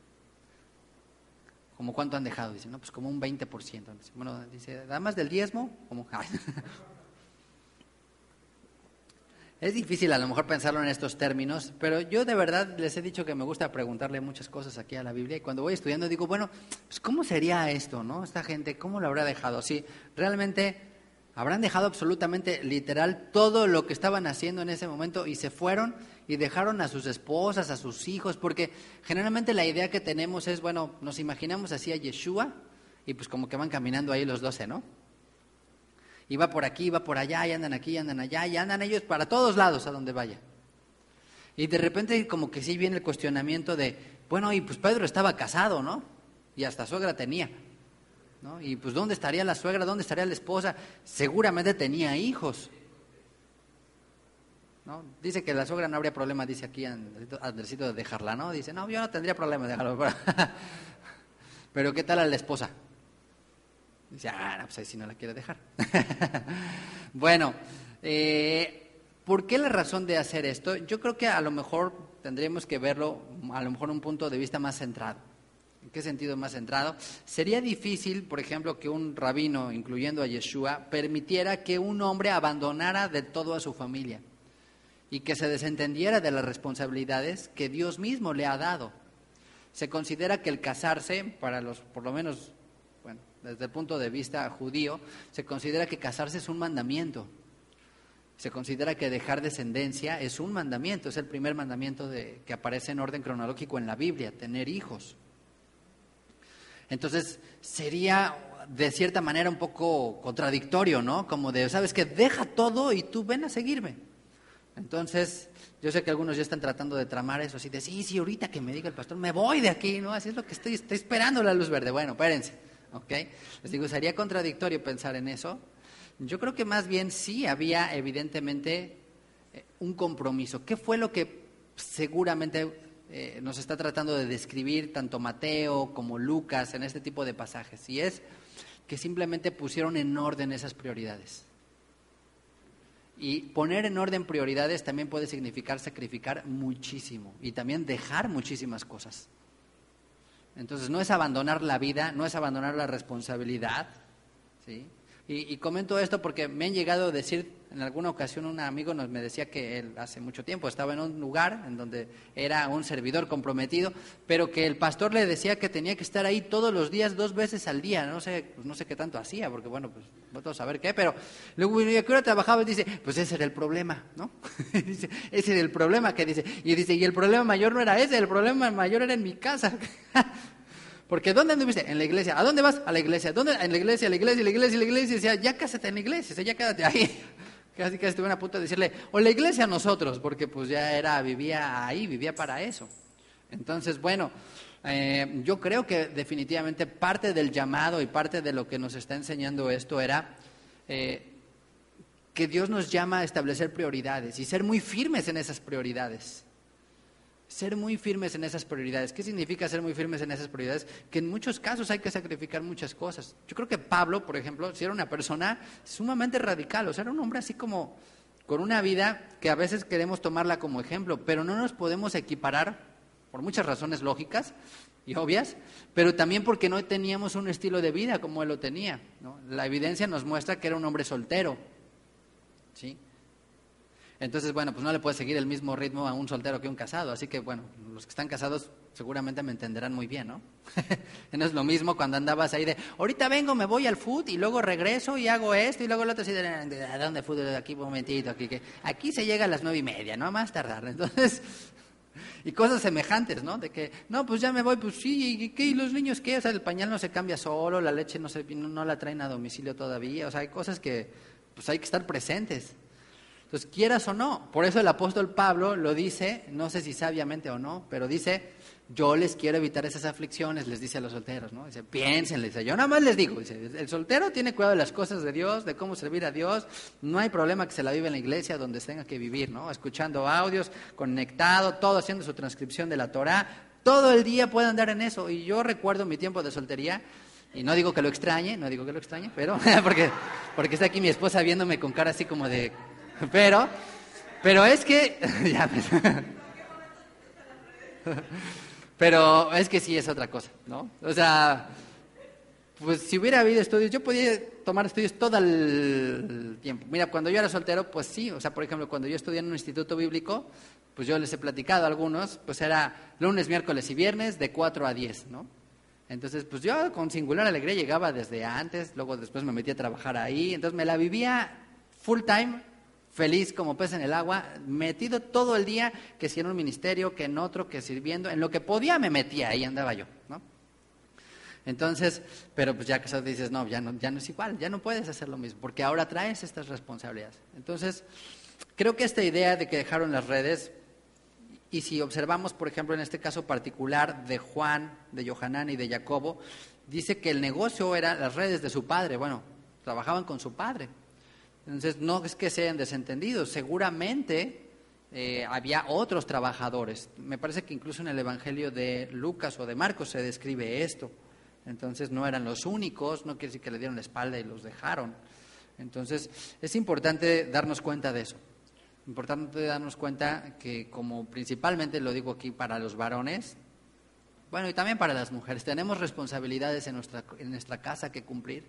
¿Cómo cuánto han dejado? Dicen, no, pues como un veinte por ciento. Bueno, dice, ¿nada más del diezmo? Como... Es difícil a lo mejor pensarlo en estos términos, pero yo de verdad les he dicho que me gusta preguntarle muchas cosas aquí a la Biblia y cuando voy estudiando digo, bueno, pues ¿cómo sería esto, no? Esta gente, ¿cómo lo habrá dejado? Sí, realmente habrán dejado absolutamente literal todo lo que estaban haciendo en ese momento y se fueron y dejaron a sus esposas, a sus hijos, porque generalmente la idea que tenemos es, bueno, nos imaginamos así a Yeshua y pues como que van caminando ahí los doce, ¿no? Y va por aquí, va por allá, y andan aquí, y andan allá, y andan ellos para todos lados a donde vaya. Y de repente como que sí viene el cuestionamiento de, bueno, y pues Pedro estaba casado, ¿no? Y hasta suegra tenía, ¿no? Y pues ¿dónde estaría la suegra? ¿Dónde estaría la esposa? Seguramente tenía hijos, ¿no? Dice que la suegra no habría problema, dice aquí Andresito, de dejarla, ¿no? Dice, no, yo no tendría problema de dejarlo. Pero ¿qué tal a la esposa? Dice, ah, no, pues ahí sí no la quiere dejar. Bueno, eh, ¿por qué la razón de hacer esto? Yo creo que a lo mejor tendríamos que verlo, a lo mejor un punto de vista más centrado. ¿En qué sentido más centrado? Sería difícil, por ejemplo, que un rabino, incluyendo a Yeshua, permitiera que un hombre abandonara de todo a su familia y que se desentendiera de las responsabilidades que Dios mismo le ha dado. Se considera que el casarse, para los, por lo menos, bueno, desde el punto de vista judío, se considera que casarse es un mandamiento. Se considera que dejar descendencia es un mandamiento, es el primer mandamiento de, que aparece en orden cronológico en la Biblia, tener hijos. Entonces, sería de cierta manera un poco contradictorio, ¿no? Como de, ¿sabes qué? Deja todo y tú ven a seguirme. Entonces, yo sé que algunos ya están tratando de tramar eso, así de, sí, sí, ahorita que me diga el pastor, me voy de aquí, ¿no? Así es lo que estoy, estoy esperando la luz verde. Bueno, espérense, ¿ok? Les digo, sería contradictorio pensar en eso. Yo creo que más bien sí había evidentemente eh, un compromiso. ¿Qué fue lo que seguramente eh, nos está tratando de describir tanto Mateo como Lucas en este tipo de pasajes? Y es que simplemente pusieron en orden esas prioridades. Y poner en orden prioridades también puede significar sacrificar muchísimo y también dejar muchísimas cosas. Entonces no es abandonar la vida, no es abandonar la responsabilidad, ¿sí? Y, y comento esto porque me han llegado a decir, en alguna ocasión un amigo nos me decía que él hace mucho tiempo estaba en un lugar en donde era un servidor comprometido, pero que el pastor le decía que tenía que estar ahí todos los días, dos veces al día. No sé, pues no sé qué tanto hacía, porque bueno, pues no a saber qué, pero luego, ¿y a qué hora trabajaba? Y dice, pues ese era el problema, ¿no? Dice, ese era el problema que dice, y dice, y el problema mayor no era ese, el problema mayor era en mi casa. Porque ¿dónde anduviste? En la iglesia. ¿A dónde vas? A la iglesia. ¿Dónde? En la iglesia, la iglesia, la iglesia, la iglesia. Y decía, ya cásate en la iglesia, o sea, ya quédate ahí. Casi que estuve a punto de decirle, o la iglesia a nosotros, porque pues ya era, vivía ahí, vivía para eso. Entonces, bueno, eh, yo creo que definitivamente parte del llamado y parte de lo que nos está enseñando esto era eh, que Dios nos llama a establecer prioridades y ser muy firmes en esas prioridades. Ser muy firmes en esas prioridades. ¿Qué significa ser muy firmes en esas prioridades? Que en muchos casos hay que sacrificar muchas cosas. Yo creo que Pablo, por ejemplo, si era una persona sumamente radical, o sea, era un hombre así como con una vida que a veces queremos tomarla como ejemplo, pero no nos podemos equiparar por muchas razones lógicas y obvias, pero también porque no teníamos un estilo de vida como él lo tenía, ¿no? La evidencia nos muestra que era un hombre soltero, ¿sí? Entonces, bueno, pues no le puede seguir el mismo ritmo a un soltero que a un casado. Así que, bueno, los que están casados seguramente me entenderán muy bien, ¿no? No es lo mismo cuando andabas ahí de, ahorita vengo, me voy al fútbol y luego regreso y hago esto y luego el otro así de, ¿a dónde fútbol? Aquí un momentito, aquí que aquí se llega a las nueve y media, no más tardar. Entonces, y cosas semejantes, ¿no? De que, no, pues ya me voy, pues sí, ¿y qué? ¿Y los niños qué? O sea, el pañal no se cambia solo, la leche no, se, no, no la traen a domicilio todavía. O sea, hay cosas que, pues hay que estar presentes. Entonces, quieras o no, por eso el apóstol Pablo lo dice, no sé si sabiamente o no, pero dice, yo les quiero evitar esas aflicciones, les dice a los solteros, ¿no? Dice, piénsenle, dice, yo nada más les digo, dice, el soltero tiene cuidado de las cosas de Dios, de cómo servir a Dios, no hay problema que se la viva en la iglesia donde tenga que vivir, ¿no? Escuchando audios, conectado, todo haciendo su transcripción de la Torá, todo el día puede andar en eso. Y yo recuerdo mi tiempo de soltería, y no digo que lo extrañe, no digo que lo extrañe, pero porque, porque está aquí mi esposa viéndome con cara así como de, pero, pero es que, ya, pero es que sí es otra cosa, ¿no? O sea, pues si hubiera habido estudios, yo podía tomar estudios todo el tiempo. Mira, cuando yo era soltero, pues sí, o sea, por ejemplo, cuando yo estudié en un instituto bíblico, pues yo les he platicado a algunos, pues era lunes, miércoles y viernes de cuatro a diez, ¿no? Entonces, pues yo con singular alegría llegaba desde antes, luego después me metí a trabajar ahí, entonces me la vivía full time, feliz como pez en el agua, metido todo el día, que si en un ministerio, que en otro, que sirviendo, en lo que podía me metía, ahí andaba yo, ¿no? Entonces, pero pues ya que eso dices, no, ya no, ya no es igual, ya no puedes hacer lo mismo, porque ahora traes estas responsabilidades. Entonces, creo que esta idea de que dejaron las redes, y si observamos, por ejemplo, en este caso particular de Juan, de Johanán y de Jacobo, dice que el negocio era las redes de su padre. Bueno, trabajaban con su padre. Entonces, no es que sean desentendidos, seguramente eh, había otros trabajadores. Me parece que incluso en el Evangelio de Lucas o de Marcos se describe esto. Entonces, no eran los únicos, no quiere decir que le dieron la espalda y los dejaron. Entonces, es importante darnos cuenta de eso. Importante darnos cuenta que, como principalmente lo digo aquí para los varones, bueno, y también para las mujeres, tenemos responsabilidades en nuestra, en nuestra casa que cumplir.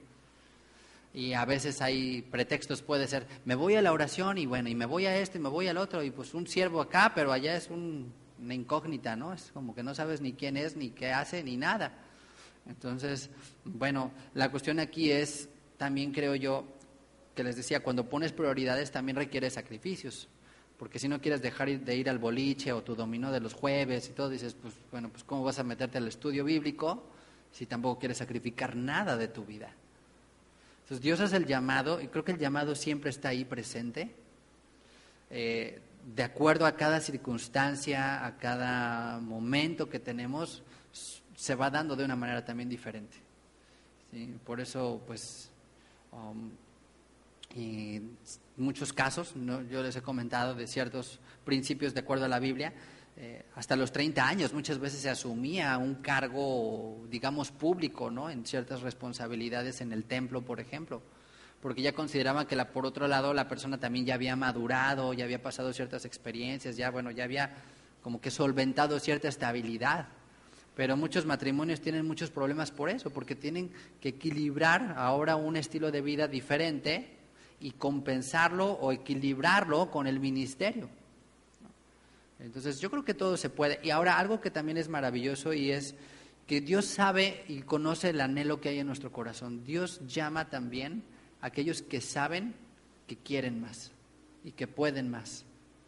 Y a veces hay pretextos, puede ser, me voy a la oración y bueno, y me voy a esto y me voy al otro, y pues un siervo acá, pero allá es un, una incógnita, ¿no? Es como que no sabes ni quién es, ni qué hace, ni nada. Entonces, bueno, la cuestión aquí es, también creo yo, que les decía, cuando pones prioridades también requiere sacrificios, porque si no quieres dejar de ir al boliche o tu dominó de los jueves y todo, dices, pues bueno, pues ¿cómo vas a meterte al estudio bíblico si tampoco quieres sacrificar nada de tu vida? Entonces Dios hace el llamado, y creo que el llamado siempre está ahí presente, eh, de acuerdo a cada circunstancia, a cada momento que tenemos, se va dando de una manera también diferente, ¿sí? Por eso, pues... Um, Y en muchos casos, ¿no? Yo les he comentado de ciertos principios de acuerdo a la Biblia, eh, hasta los treinta años muchas veces se asumía un cargo, digamos, público, ¿no? En ciertas responsabilidades en el templo, por ejemplo, porque ya consideraban que la, por otro lado la persona también ya había madurado, ya había pasado ciertas experiencias, ya, bueno, ya había como que solventado cierta estabilidad. Pero muchos matrimonios tienen muchos problemas por eso, porque tienen que equilibrar ahora un estilo de vida diferente y compensarlo o equilibrarlo con el ministerio. Entonces yo creo que todo se puede. Y ahora algo que también es maravilloso, y es que Dios sabe y conoce el anhelo que hay en nuestro corazón. Dios llama también a aquellos que saben que quieren más y que pueden más.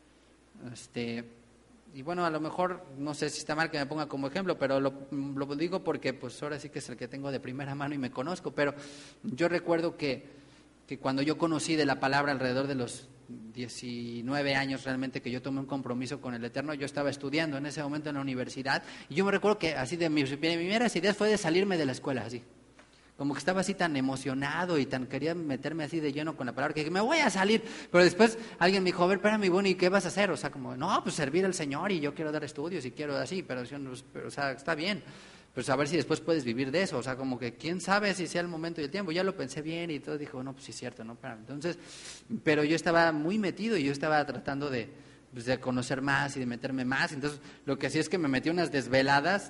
Este, y bueno, a lo mejor, no sé si está mal que me ponga como ejemplo, pero lo, lo digo porque pues ahora sí que es el que tengo de primera mano y me conozco. Pero yo recuerdo que que cuando yo conocí de la palabra alrededor de los diecinueve años realmente, que yo tomé un compromiso con el Eterno, yo estaba estudiando en ese momento en la universidad, y yo me recuerdo que así de mis primeras ideas fue de salirme de la escuela, así, como que estaba así tan emocionado y tan quería meterme así de lleno con la palabra, que dije, me voy a salir, pero después alguien me dijo, a ver, espérame, bueno, ¿y qué vas a hacer? O sea, como, no, pues servir al Señor, y yo quiero dar estudios y quiero así, pero, pero o sea, está bien. Pues a ver si después puedes vivir de eso, o sea, como que quién sabe si sea el momento y el tiempo. Ya lo pensé bien y todo, dijo, no, pues sí es cierto, ¿no? Entonces, pero yo estaba muy metido y yo estaba tratando de, pues, de conocer más y de meterme más. Entonces, lo que hacía es que me metí unas desveladas,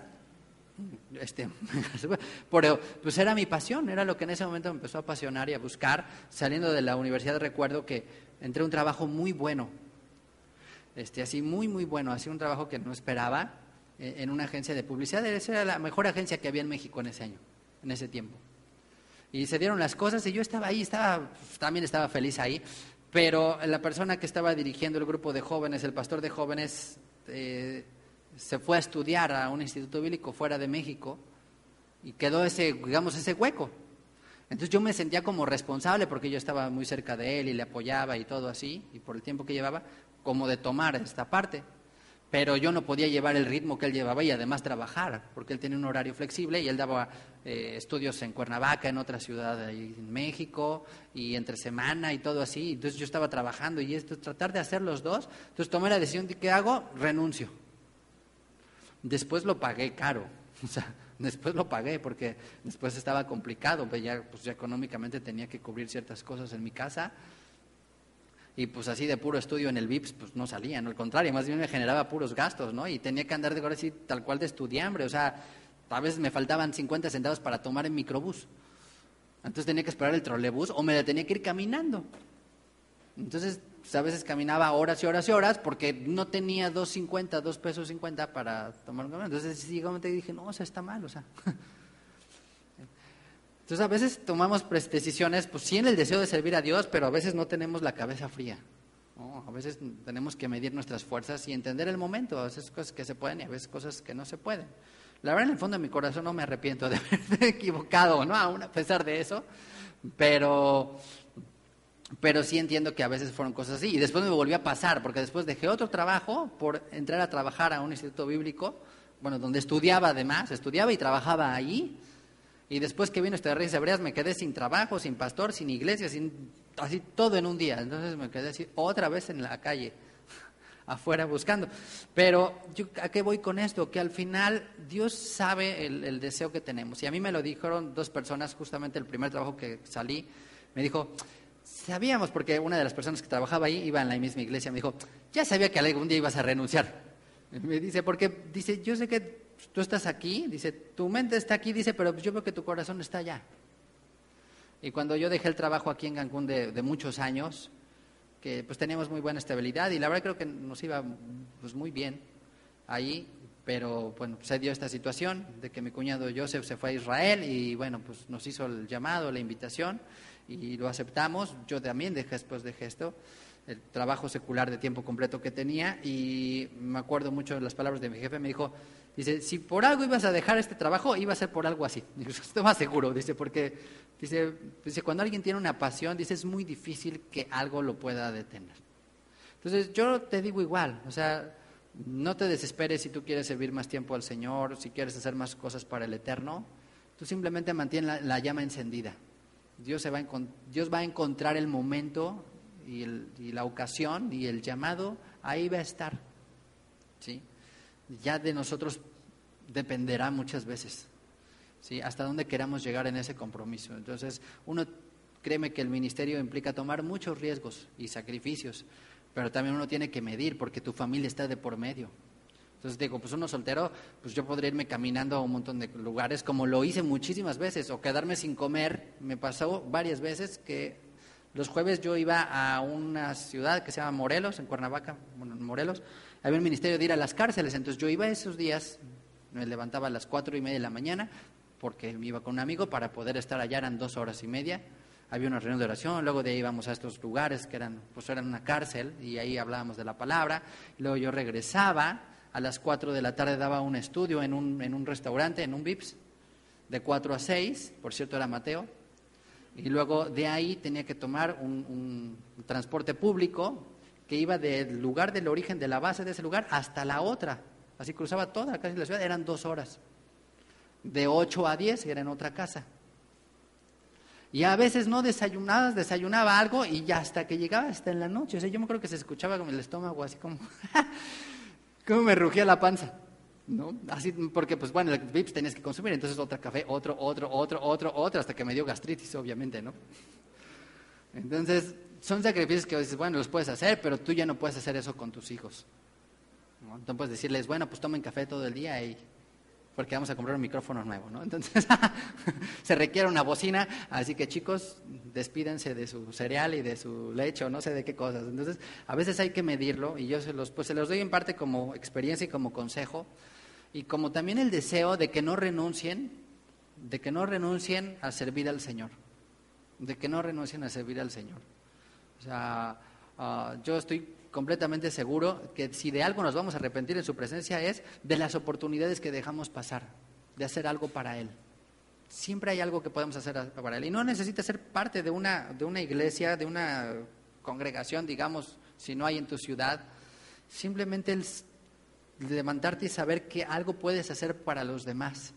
este, pero pues era mi pasión, era lo que en ese momento me empezó a apasionar y a buscar. Saliendo de la universidad recuerdo que entré a un trabajo muy bueno, este, así muy, muy bueno, así un trabajo que no esperaba, en una agencia de publicidad. Esa era la mejor agencia que había en México en ese año, en ese tiempo. Y se dieron las cosas y yo estaba ahí, estaba, también estaba feliz ahí, pero la persona que estaba dirigiendo el grupo de jóvenes, el pastor de jóvenes, eh, se fue a estudiar a un instituto bíblico fuera de México y quedó ese, digamos, ese hueco. Entonces yo me sentía como responsable porque yo estaba muy cerca de él y le apoyaba y todo así, y por el tiempo que llevaba, como de tomar esta parte. Pero yo no podía llevar el ritmo que él llevaba y además trabajar, porque él tenía un horario flexible y él daba eh, estudios en Cuernavaca, en otra ciudad ahí en México, y entre semana y todo así. Entonces yo estaba trabajando y esto, tratar de hacer los dos. Entonces tomé la decisión de ¿qué hago? Renuncio. Después lo pagué caro, o sea, después lo pagué porque después estaba complicado, pues ya, pues ya económicamente tenía que cubrir ciertas cosas en mi casa y pues así de puro estudio en el V I P S pues no salía, no, al contrario, más bien me generaba puros gastos, ¿no? Y tenía que andar de ahora así tal cual de estudiambre, o sea, a veces me faltaban cincuenta centavos para tomar en microbús, entonces tenía que esperar el trolebús o me la tenía que ir caminando. Entonces, pues a veces caminaba horas y horas y horas porque no tenía dos cincuenta, dos pesos cincuenta para tomar un camión. Entonces, sí, dije, no, o sea, está mal, o sea. Entonces, a veces tomamos decisiones, pues sí en el deseo de servir a Dios, pero a veces no tenemos la cabeza fría, ¿no? A veces tenemos que medir nuestras fuerzas y entender el momento. A veces cosas que se pueden y a veces cosas que no se pueden. La verdad, en el fondo de mi corazón no me arrepiento de haberme equivocado, ¿no? Aún a pesar de eso, pero... Pero sí entiendo que a veces fueron cosas así. Y después me volvió a pasar, porque después dejé otro trabajo por entrar a trabajar a un instituto bíblico, bueno, donde estudiaba además, estudiaba y trabajaba allí. Y después que vino este Reyes Hebreas me quedé sin trabajo, sin pastor, sin iglesia, sin así todo en un día. Entonces me quedé así otra vez en la calle, afuera buscando. Pero yo, ¿a qué voy con esto? Que al final Dios sabe el, el deseo que tenemos. Y a mí me lo dijeron dos personas, justamente el primer trabajo que salí, me dijo... Sabíamos, porque una de las personas que trabajaba ahí iba en la misma iglesia, me dijo, ya sabía que algún día ibas a renunciar. Me dice, porque, dice, yo sé que tú estás aquí, dice, tu mente está aquí, dice, pero yo veo que tu corazón está allá. Y cuando yo dejé el trabajo aquí en Cancún de, de muchos años, que pues teníamos muy buena estabilidad y la verdad creo que nos iba pues muy bien ahí, pero bueno, se dio esta situación de que mi cuñado Joseph se fue a Israel y bueno, pues nos hizo el llamado, la invitación y lo aceptamos. Yo también dejé, después dejé esto, el trabajo secular de tiempo completo que tenía y me acuerdo mucho de las palabras de mi jefe, me dijo, dice, si por algo ibas a dejar este trabajo, iba a ser por algo así. Digo, estoy más seguro, dice, porque dice, dice, cuando alguien tiene una pasión, dice, es muy difícil que algo lo pueda detener. Entonces yo te digo igual, o sea, no te desesperes si tú quieres servir más tiempo al Señor, si quieres hacer más cosas para el Eterno, tú simplemente mantén la, la llama encendida. Dios, se va a, Dios va a encontrar el momento y, el, y la ocasión y el llamado, ahí va a estar, ¿sí? Ya de nosotros dependerá muchas veces, ¿sí? Hasta dónde queramos llegar en ese compromiso. Entonces, uno, créeme que el ministerio implica tomar muchos riesgos y sacrificios, pero también uno tiene que medir porque tu familia está de por medio. Entonces digo, pues uno soltero, pues yo podría irme caminando a un montón de lugares, como lo hice muchísimas veces, o quedarme sin comer. Me pasó varias veces que los jueves yo iba a una ciudad que se llama Morelos, en Cuernavaca, bueno, en Morelos, había un ministerio de ir a las cárceles, entonces yo iba esos días, me levantaba a las cuatro y media de la mañana, porque me iba con un amigo para poder estar allá, eran dos horas y media, había una reunión de oración, luego de ahí íbamos a estos lugares que eran, pues eran una cárcel, y ahí hablábamos de la palabra, y luego yo regresaba, a las cuatro de la tarde daba un estudio en un, en un restaurante, en un V I P S, de cuatro a seis, por cierto era Mateo, y luego de ahí tenía que tomar un, un, un transporte público que iba del lugar del origen, de la base de ese lugar, hasta la otra, así cruzaba toda casi la ciudad, eran dos horas, de ocho a diez era en otra casa. Y a veces no desayunabas, desayunaba algo y ya hasta que llegaba hasta en la noche, o sea, yo me creo que se escuchaba con el estómago así como... ¿Cómo me rugía la panza? ¿No? Así, porque, pues bueno, el V I P S tenías que consumir, entonces otro café, otro, otro, otro, otro, otro, hasta que me dio gastritis, obviamente, ¿no? Entonces, son sacrificios que dices, bueno, los puedes hacer, pero tú ya no puedes hacer eso con tus hijos, ¿no? Entonces puedes decirles, bueno, pues tomen café todo el día y... porque vamos a comprar un micrófono nuevo, ¿no? Entonces, se requiere una bocina, así que chicos, despídense de su cereal y de su leche o no sé de qué cosas. Entonces, a veces hay que medirlo y yo se los, pues se los doy en parte como experiencia y como consejo y como también el deseo de que no renuncien, de que no renuncien a servir al Señor, de que no renuncien a servir al Señor. O sea, uh, yo estoy completamente seguro que si de algo nos vamos a arrepentir en su presencia es de las oportunidades que dejamos pasar, de hacer algo para Él. siempre hay algo que podemos hacer para Él. Y no necesita ser parte de una, de una iglesia, de una congregación, digamos, si no hay en tu ciudad. Simplemente el levantarte y saber que algo puedes hacer para los demás.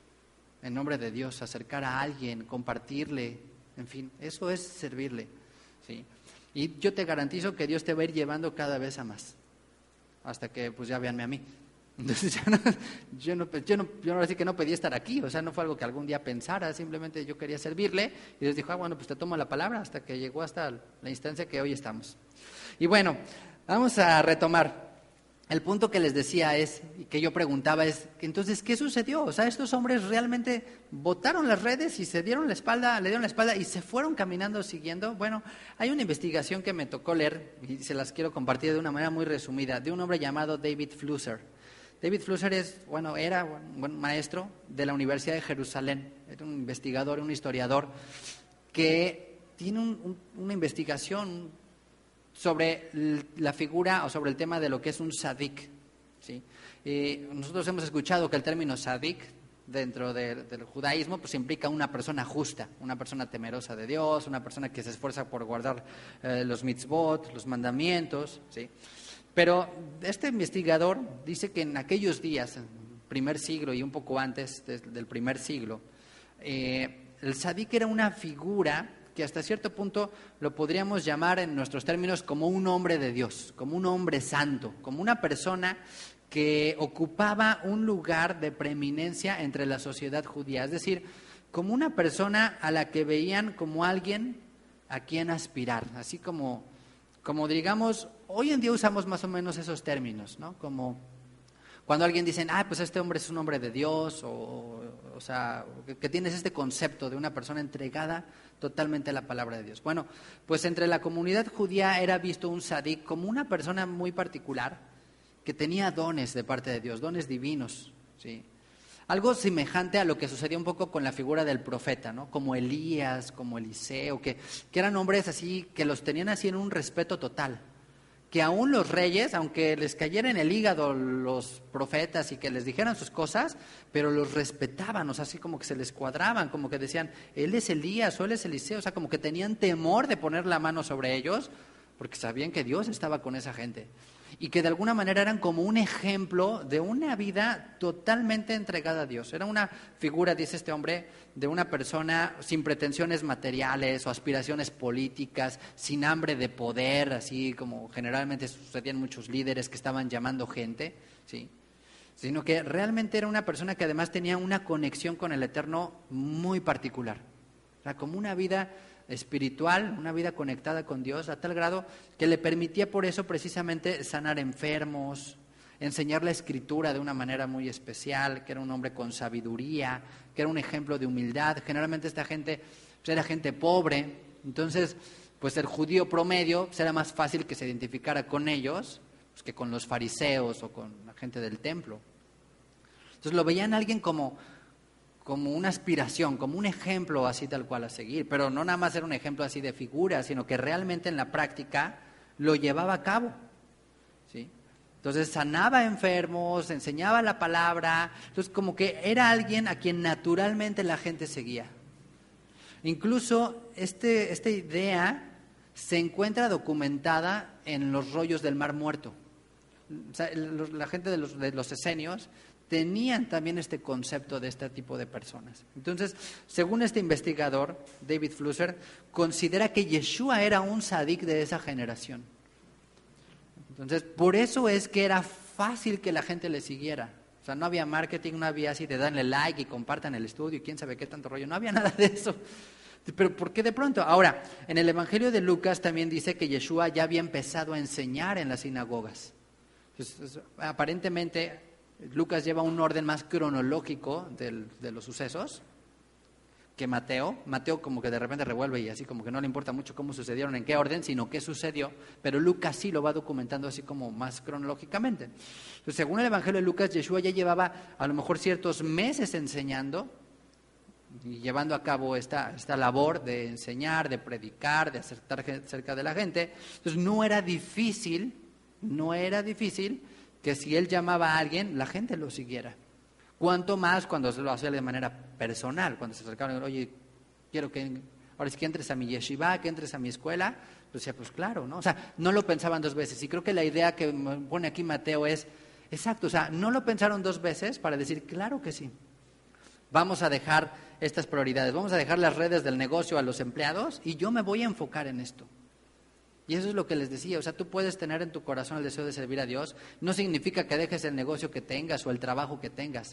En nombre de Dios, acercar a alguien, compartirle, en fin, eso es servirle, ¿sí? Y yo te garantizo que Dios te va a ir llevando cada vez a más, hasta que pues ya véanme a mí. Entonces ya no, yo no, yo no, yo ahora sí que no pedí estar aquí, o sea, no fue algo que algún día pensara, simplemente yo quería servirle, y Dios dijo, ah, bueno, pues te tomo la palabra, hasta que llegó hasta la instancia que hoy estamos. Y bueno, vamos a retomar. El punto que les decía es, y que yo preguntaba es, entonces, ¿qué sucedió? O sea, estos hombres realmente botaron las redes y se dieron la espalda, le dieron la espalda y se fueron caminando siguiendo. Bueno, hay una investigación que me tocó leer y se las quiero compartir de una manera muy resumida, de un hombre llamado David Flusser. David Flusser es, bueno, era un buen maestro de la Universidad de Jerusalén, era un investigador, un historiador que tiene un, un, una investigación sobre la figura o sobre el tema de lo que es un sadik, ¿sí? Y nosotros hemos escuchado que el término sadik dentro de, del judaísmo pues implica una persona justa, una persona temerosa de Dios, una persona que se esfuerza por guardar eh, los mitzvot, los mandamientos, ¿sí? Pero este investigador dice que en aquellos días, en el primer siglo y un poco antes de, del primer siglo, eh, el sadik era una figura que hasta cierto punto lo podríamos llamar en nuestros términos como un hombre de Dios, como un hombre santo, como una persona que ocupaba un lugar de preeminencia entre la sociedad judía, es decir, como una persona a la que veían como alguien a quien aspirar, así como, como digamos, hoy en día usamos más o menos esos términos, ¿no? Como cuando alguien dice, ah, pues este hombre es un hombre de Dios, o, o sea, que, que tienes este concepto de una persona entregada totalmente a la palabra de Dios. Bueno, pues entre la comunidad judía era visto un sadik como una persona muy particular que tenía dones de parte de Dios, dones divinos, ¿sí? Algo semejante a lo que sucedió un poco con la figura del profeta, ¿no? Como Elías, como Eliseo, que, que eran hombres así, que los tenían así en un respeto total. Que aún los reyes, aunque les cayera en el hígado los profetas y que les dijeran sus cosas, pero los respetaban, o sea, así como que se les cuadraban, como que decían, él es Elías o él es Eliseo, o sea, como que tenían temor de poner la mano sobre ellos, porque sabían que Dios estaba con esa gente. Y que de alguna manera eran como un ejemplo de una vida totalmente entregada a Dios. Era una figura, dice este hombre, de una persona sin pretensiones materiales o aspiraciones políticas, sin hambre de poder, así como generalmente sucedían muchos líderes que estaban llamando gente, ¿sí? Sino que realmente era una persona que además tenía una conexión con el Eterno muy particular. O sea, como una vida espiritual, una vida conectada con Dios, a tal grado que le permitía por eso precisamente sanar enfermos, enseñar la escritura de una manera muy especial, que era un hombre con sabiduría, que era un ejemplo de humildad. Generalmente esta gente pues, era gente pobre, entonces pues el judío promedio pues, era más fácil que se identificara con ellos pues, que con los fariseos o con la gente del templo. Entonces lo veían a alguien como como una aspiración, como un ejemplo así tal cual a seguir, pero no nada más era un ejemplo así de figura, sino que realmente en la práctica lo llevaba a cabo, ¿sí? Entonces sanaba enfermos, enseñaba la palabra, entonces como que era alguien a quien naturalmente la gente seguía. Incluso este, esta idea se encuentra documentada en los rollos del Mar Muerto. O sea, la gente de los, de los esenios tenían también este concepto de este tipo de personas. Entonces, según este investigador, David Flusser, considera que Yeshua era un sadik de esa generación. Entonces, por eso es que era fácil que la gente le siguiera. O sea, no había marketing, no había así de darle like y compartan el estudio y quién sabe qué tanto rollo. No había nada de eso. Pero ¿por qué de pronto? Ahora, en el Evangelio de Lucas también dice que Yeshua ya había empezado a enseñar en las sinagogas. Entonces, aparentemente Lucas lleva un orden más cronológico del, de los sucesos que Mateo. Mateo como que de repente revuelve y así como que no le importa mucho cómo sucedieron, en qué orden, sino qué sucedió, pero Lucas sí lo va documentando así como más cronológicamente. Entonces, según el Evangelio de Lucas, Yeshua ya llevaba a lo mejor ciertos meses enseñando y llevando a cabo esta, esta labor de enseñar, de predicar, de acercar cerca de la gente. Entonces no era difícil, no era difícil que si él llamaba a alguien, la gente lo siguiera. Cuanto más cuando se lo hacía de manera personal, cuando se acercaron, oye, quiero que, ahora es que entres a mi yeshiva, que entres a mi escuela, pues decía, pues claro, ¿no? O sea, no lo pensaban dos veces. Y creo que la idea que pone aquí Mateo es, exacto, o sea, no lo pensaron dos veces para decir, claro que sí. Vamos a dejar estas prioridades, vamos a dejar las redes del negocio a los empleados y yo me voy a enfocar en esto. Y eso es lo que les decía, o sea, tú puedes tener en tu corazón el deseo de servir a Dios, no significa que dejes el negocio que tengas o el trabajo que tengas,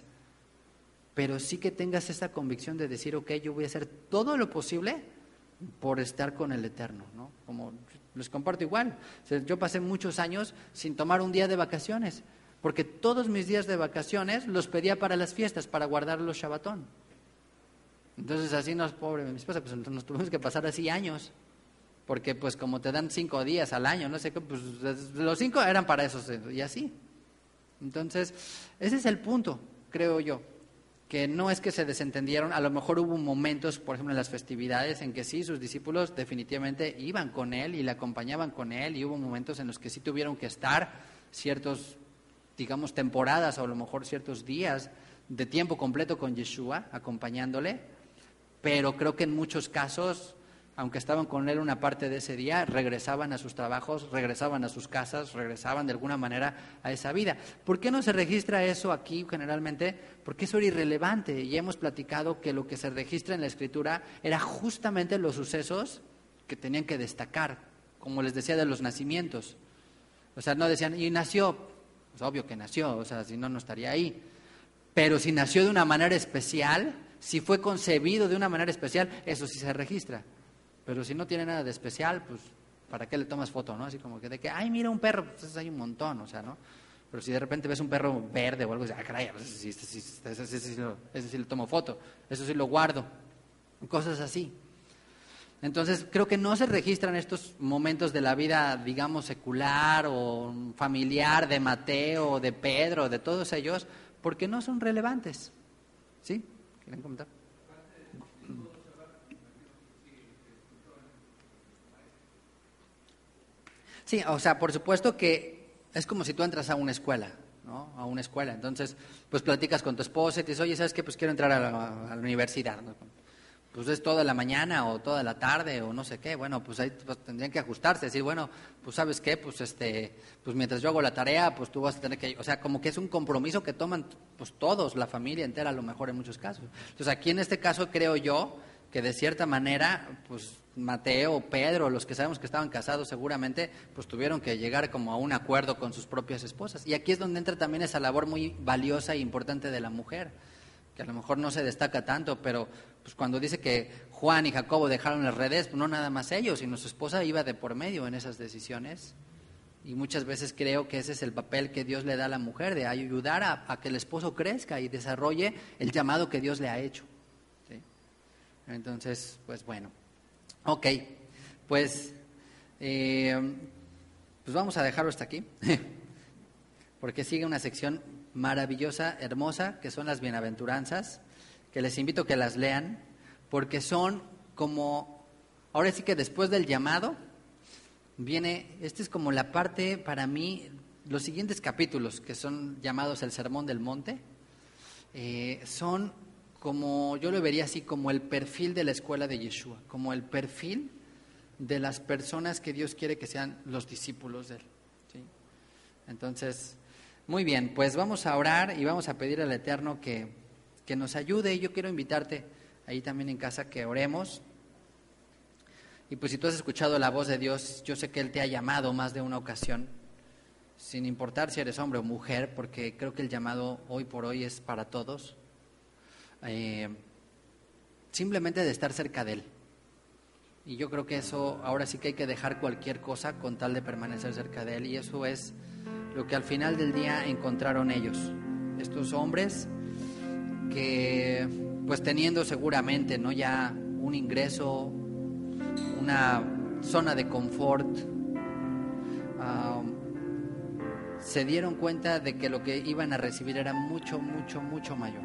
pero sí que tengas esa convicción de decir, ok, yo voy a hacer todo lo posible por estar con el Eterno, ¿no? Como les comparto igual, o sea, yo pasé muchos años sin tomar un día de vacaciones, porque todos mis días de vacaciones los pedía para las fiestas, para guardar los Shabbatón. Entonces así nos, pobre mi esposa, pues nos tuvimos que pasar así años. Porque pues como te dan cinco días al año, no sé qué, pues los cinco eran para eso y así. Entonces, ese es el punto, creo yo, que no es que se desentendieron, a lo mejor hubo momentos, por ejemplo en las festividades, en que sí, sus discípulos definitivamente iban con él y le acompañaban con él, y hubo momentos en los que sí tuvieron que estar ciertos, digamos, temporadas o a lo mejor ciertos días de tiempo completo con Yeshua, acompañándole, pero creo que en muchos casos, aunque estaban con él una parte de ese día, regresaban a sus trabajos, regresaban a sus casas, regresaban de alguna manera a esa vida. ¿Por qué no se registra eso aquí generalmente? Porque eso era irrelevante y hemos platicado que lo que se registra en la Escritura era justamente los sucesos que tenían que destacar, como les decía de los nacimientos. O sea, no decían, y nació, pues obvio que nació, o sea, si no, no estaría ahí. Pero si nació de una manera especial, si fue concebido de una manera especial, eso sí se registra. Pero si no tiene nada de especial, pues, ¿para qué le tomas foto, no? Así como que de que, ay, mira un perro, pues hay un montón, o sea, ¿no? Pero si de repente ves un perro verde o algo, ah, caray, pues, ese, sí, ese, ese, ese, sí lo, ese sí le tomo foto, eso sí lo guardo, cosas así. Entonces, creo que no se registran estos momentos de la vida, digamos, secular o familiar de Mateo, de Pedro, de todos ellos, porque no son relevantes. ¿Sí? ¿Quieren comentar? Sí, o sea, por supuesto que es como si tú entras a una escuela, ¿no? A una escuela. Entonces, pues platicas con tu esposa y te dices, oye, ¿sabes qué? Pues quiero entrar a la, a la universidad, ¿no? Pues es toda la mañana o toda la tarde o no sé qué. Bueno, pues ahí pues, tendrían que ajustarse, decir, bueno, pues ¿sabes qué? Pues este, pues mientras yo hago la tarea, pues tú vas a tener que, o sea, como que es un compromiso que toman pues todos, la familia entera a lo mejor en muchos casos. Entonces, aquí en este caso creo yo que de cierta manera, pues Mateo, Pedro, los que sabemos que estaban casados seguramente, pues tuvieron que llegar como a un acuerdo con sus propias esposas. Y aquí es donde entra también esa labor muy valiosa e importante de la mujer, que a lo mejor no se destaca tanto, pero pues cuando dice que Juan y Jacobo dejaron las redes, pues no nada más ellos, sino su esposa iba de por medio en esas decisiones. Y muchas veces creo que ese es el papel que Dios le da a la mujer, de ayudar a, a que el esposo crezca y desarrolle el llamado que Dios le ha hecho. ¿Sí? Entonces, pues bueno. Ok, pues, eh, pues vamos a dejarlo hasta aquí, porque sigue una sección maravillosa, hermosa, que son las bienaventuranzas, que les invito a que las lean, porque son como, ahora sí que después del llamado, viene, esta es como la parte, para mí, los siguientes capítulos, que son llamados el Sermón del Monte, eh, son como, yo lo vería así, como el perfil de la escuela de Yeshua, como el perfil de las personas que Dios quiere que sean los discípulos de Él. ¿Sí? Entonces, muy bien, pues vamos a orar y vamos a pedir al Eterno que, que nos ayude. Y yo quiero invitarte ahí también en casa que oremos. Y pues si tú has escuchado la voz de Dios, yo sé que Él te ha llamado más de una ocasión, sin importar si eres hombre o mujer, porque creo que el llamado hoy por hoy es para todos. Eh, simplemente de estar cerca de Él. Y yo creo que eso, ahora sí que hay que dejar cualquier cosa con tal de permanecer cerca de Él. Y eso es lo que al final del día encontraron ellos, estos hombres que, pues teniendo seguramente, ¿no?, ya un ingreso, una zona de confort, um, se dieron cuenta de que lo que iban a recibir era mucho, mucho, mucho mayor.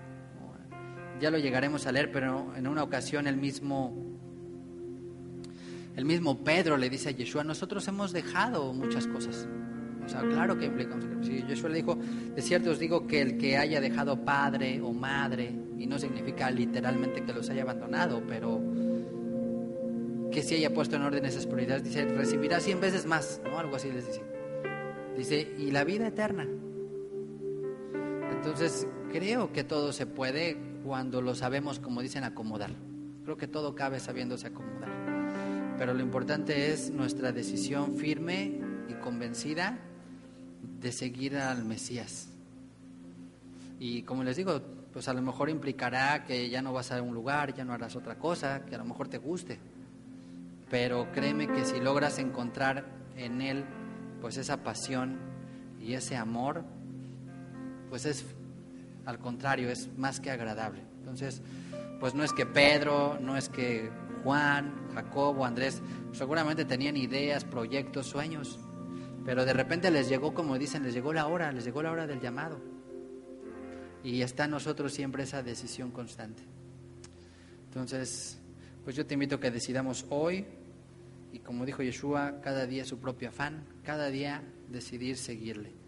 Ya lo llegaremos a leer, pero en una ocasión el mismo, el mismo Pedro le dice a Yeshua, nosotros hemos dejado muchas cosas, O sea, claro que implica un sacrificio. Sí, Yeshua le dijo, de cierto os digo que el que haya dejado padre o madre, y no significa literalmente que los haya abandonado, pero que si haya puesto en orden esas prioridades, dice, recibirá cien veces más, ¿no? Algo así les dice. Dice, y la vida eterna. Entonces, creo que todo se puede cuando lo sabemos, como dicen, acomodar. Creo que todo cabe sabiéndose acomodar. Pero lo importante es nuestra decisión firme y convencida de seguir al Mesías. Y como les digo, pues a lo mejor implicará que ya no vas a un lugar, ya no harás otra cosa, que a lo mejor te guste. Pero créeme que si logras encontrar en Él pues esa pasión y ese amor, pues es, al contrario, es más que agradable. Entonces, pues no es que Pedro, no es que Juan, Jacobo, Andrés, seguramente tenían ideas, proyectos, sueños, pero de repente les llegó, como dicen, les llegó la hora, les llegó la hora del llamado. Y está en nosotros siempre esa decisión constante. Entonces, pues yo te invito a que decidamos hoy, y como dijo Yeshua, cada día su propio afán, cada día decidir seguirle.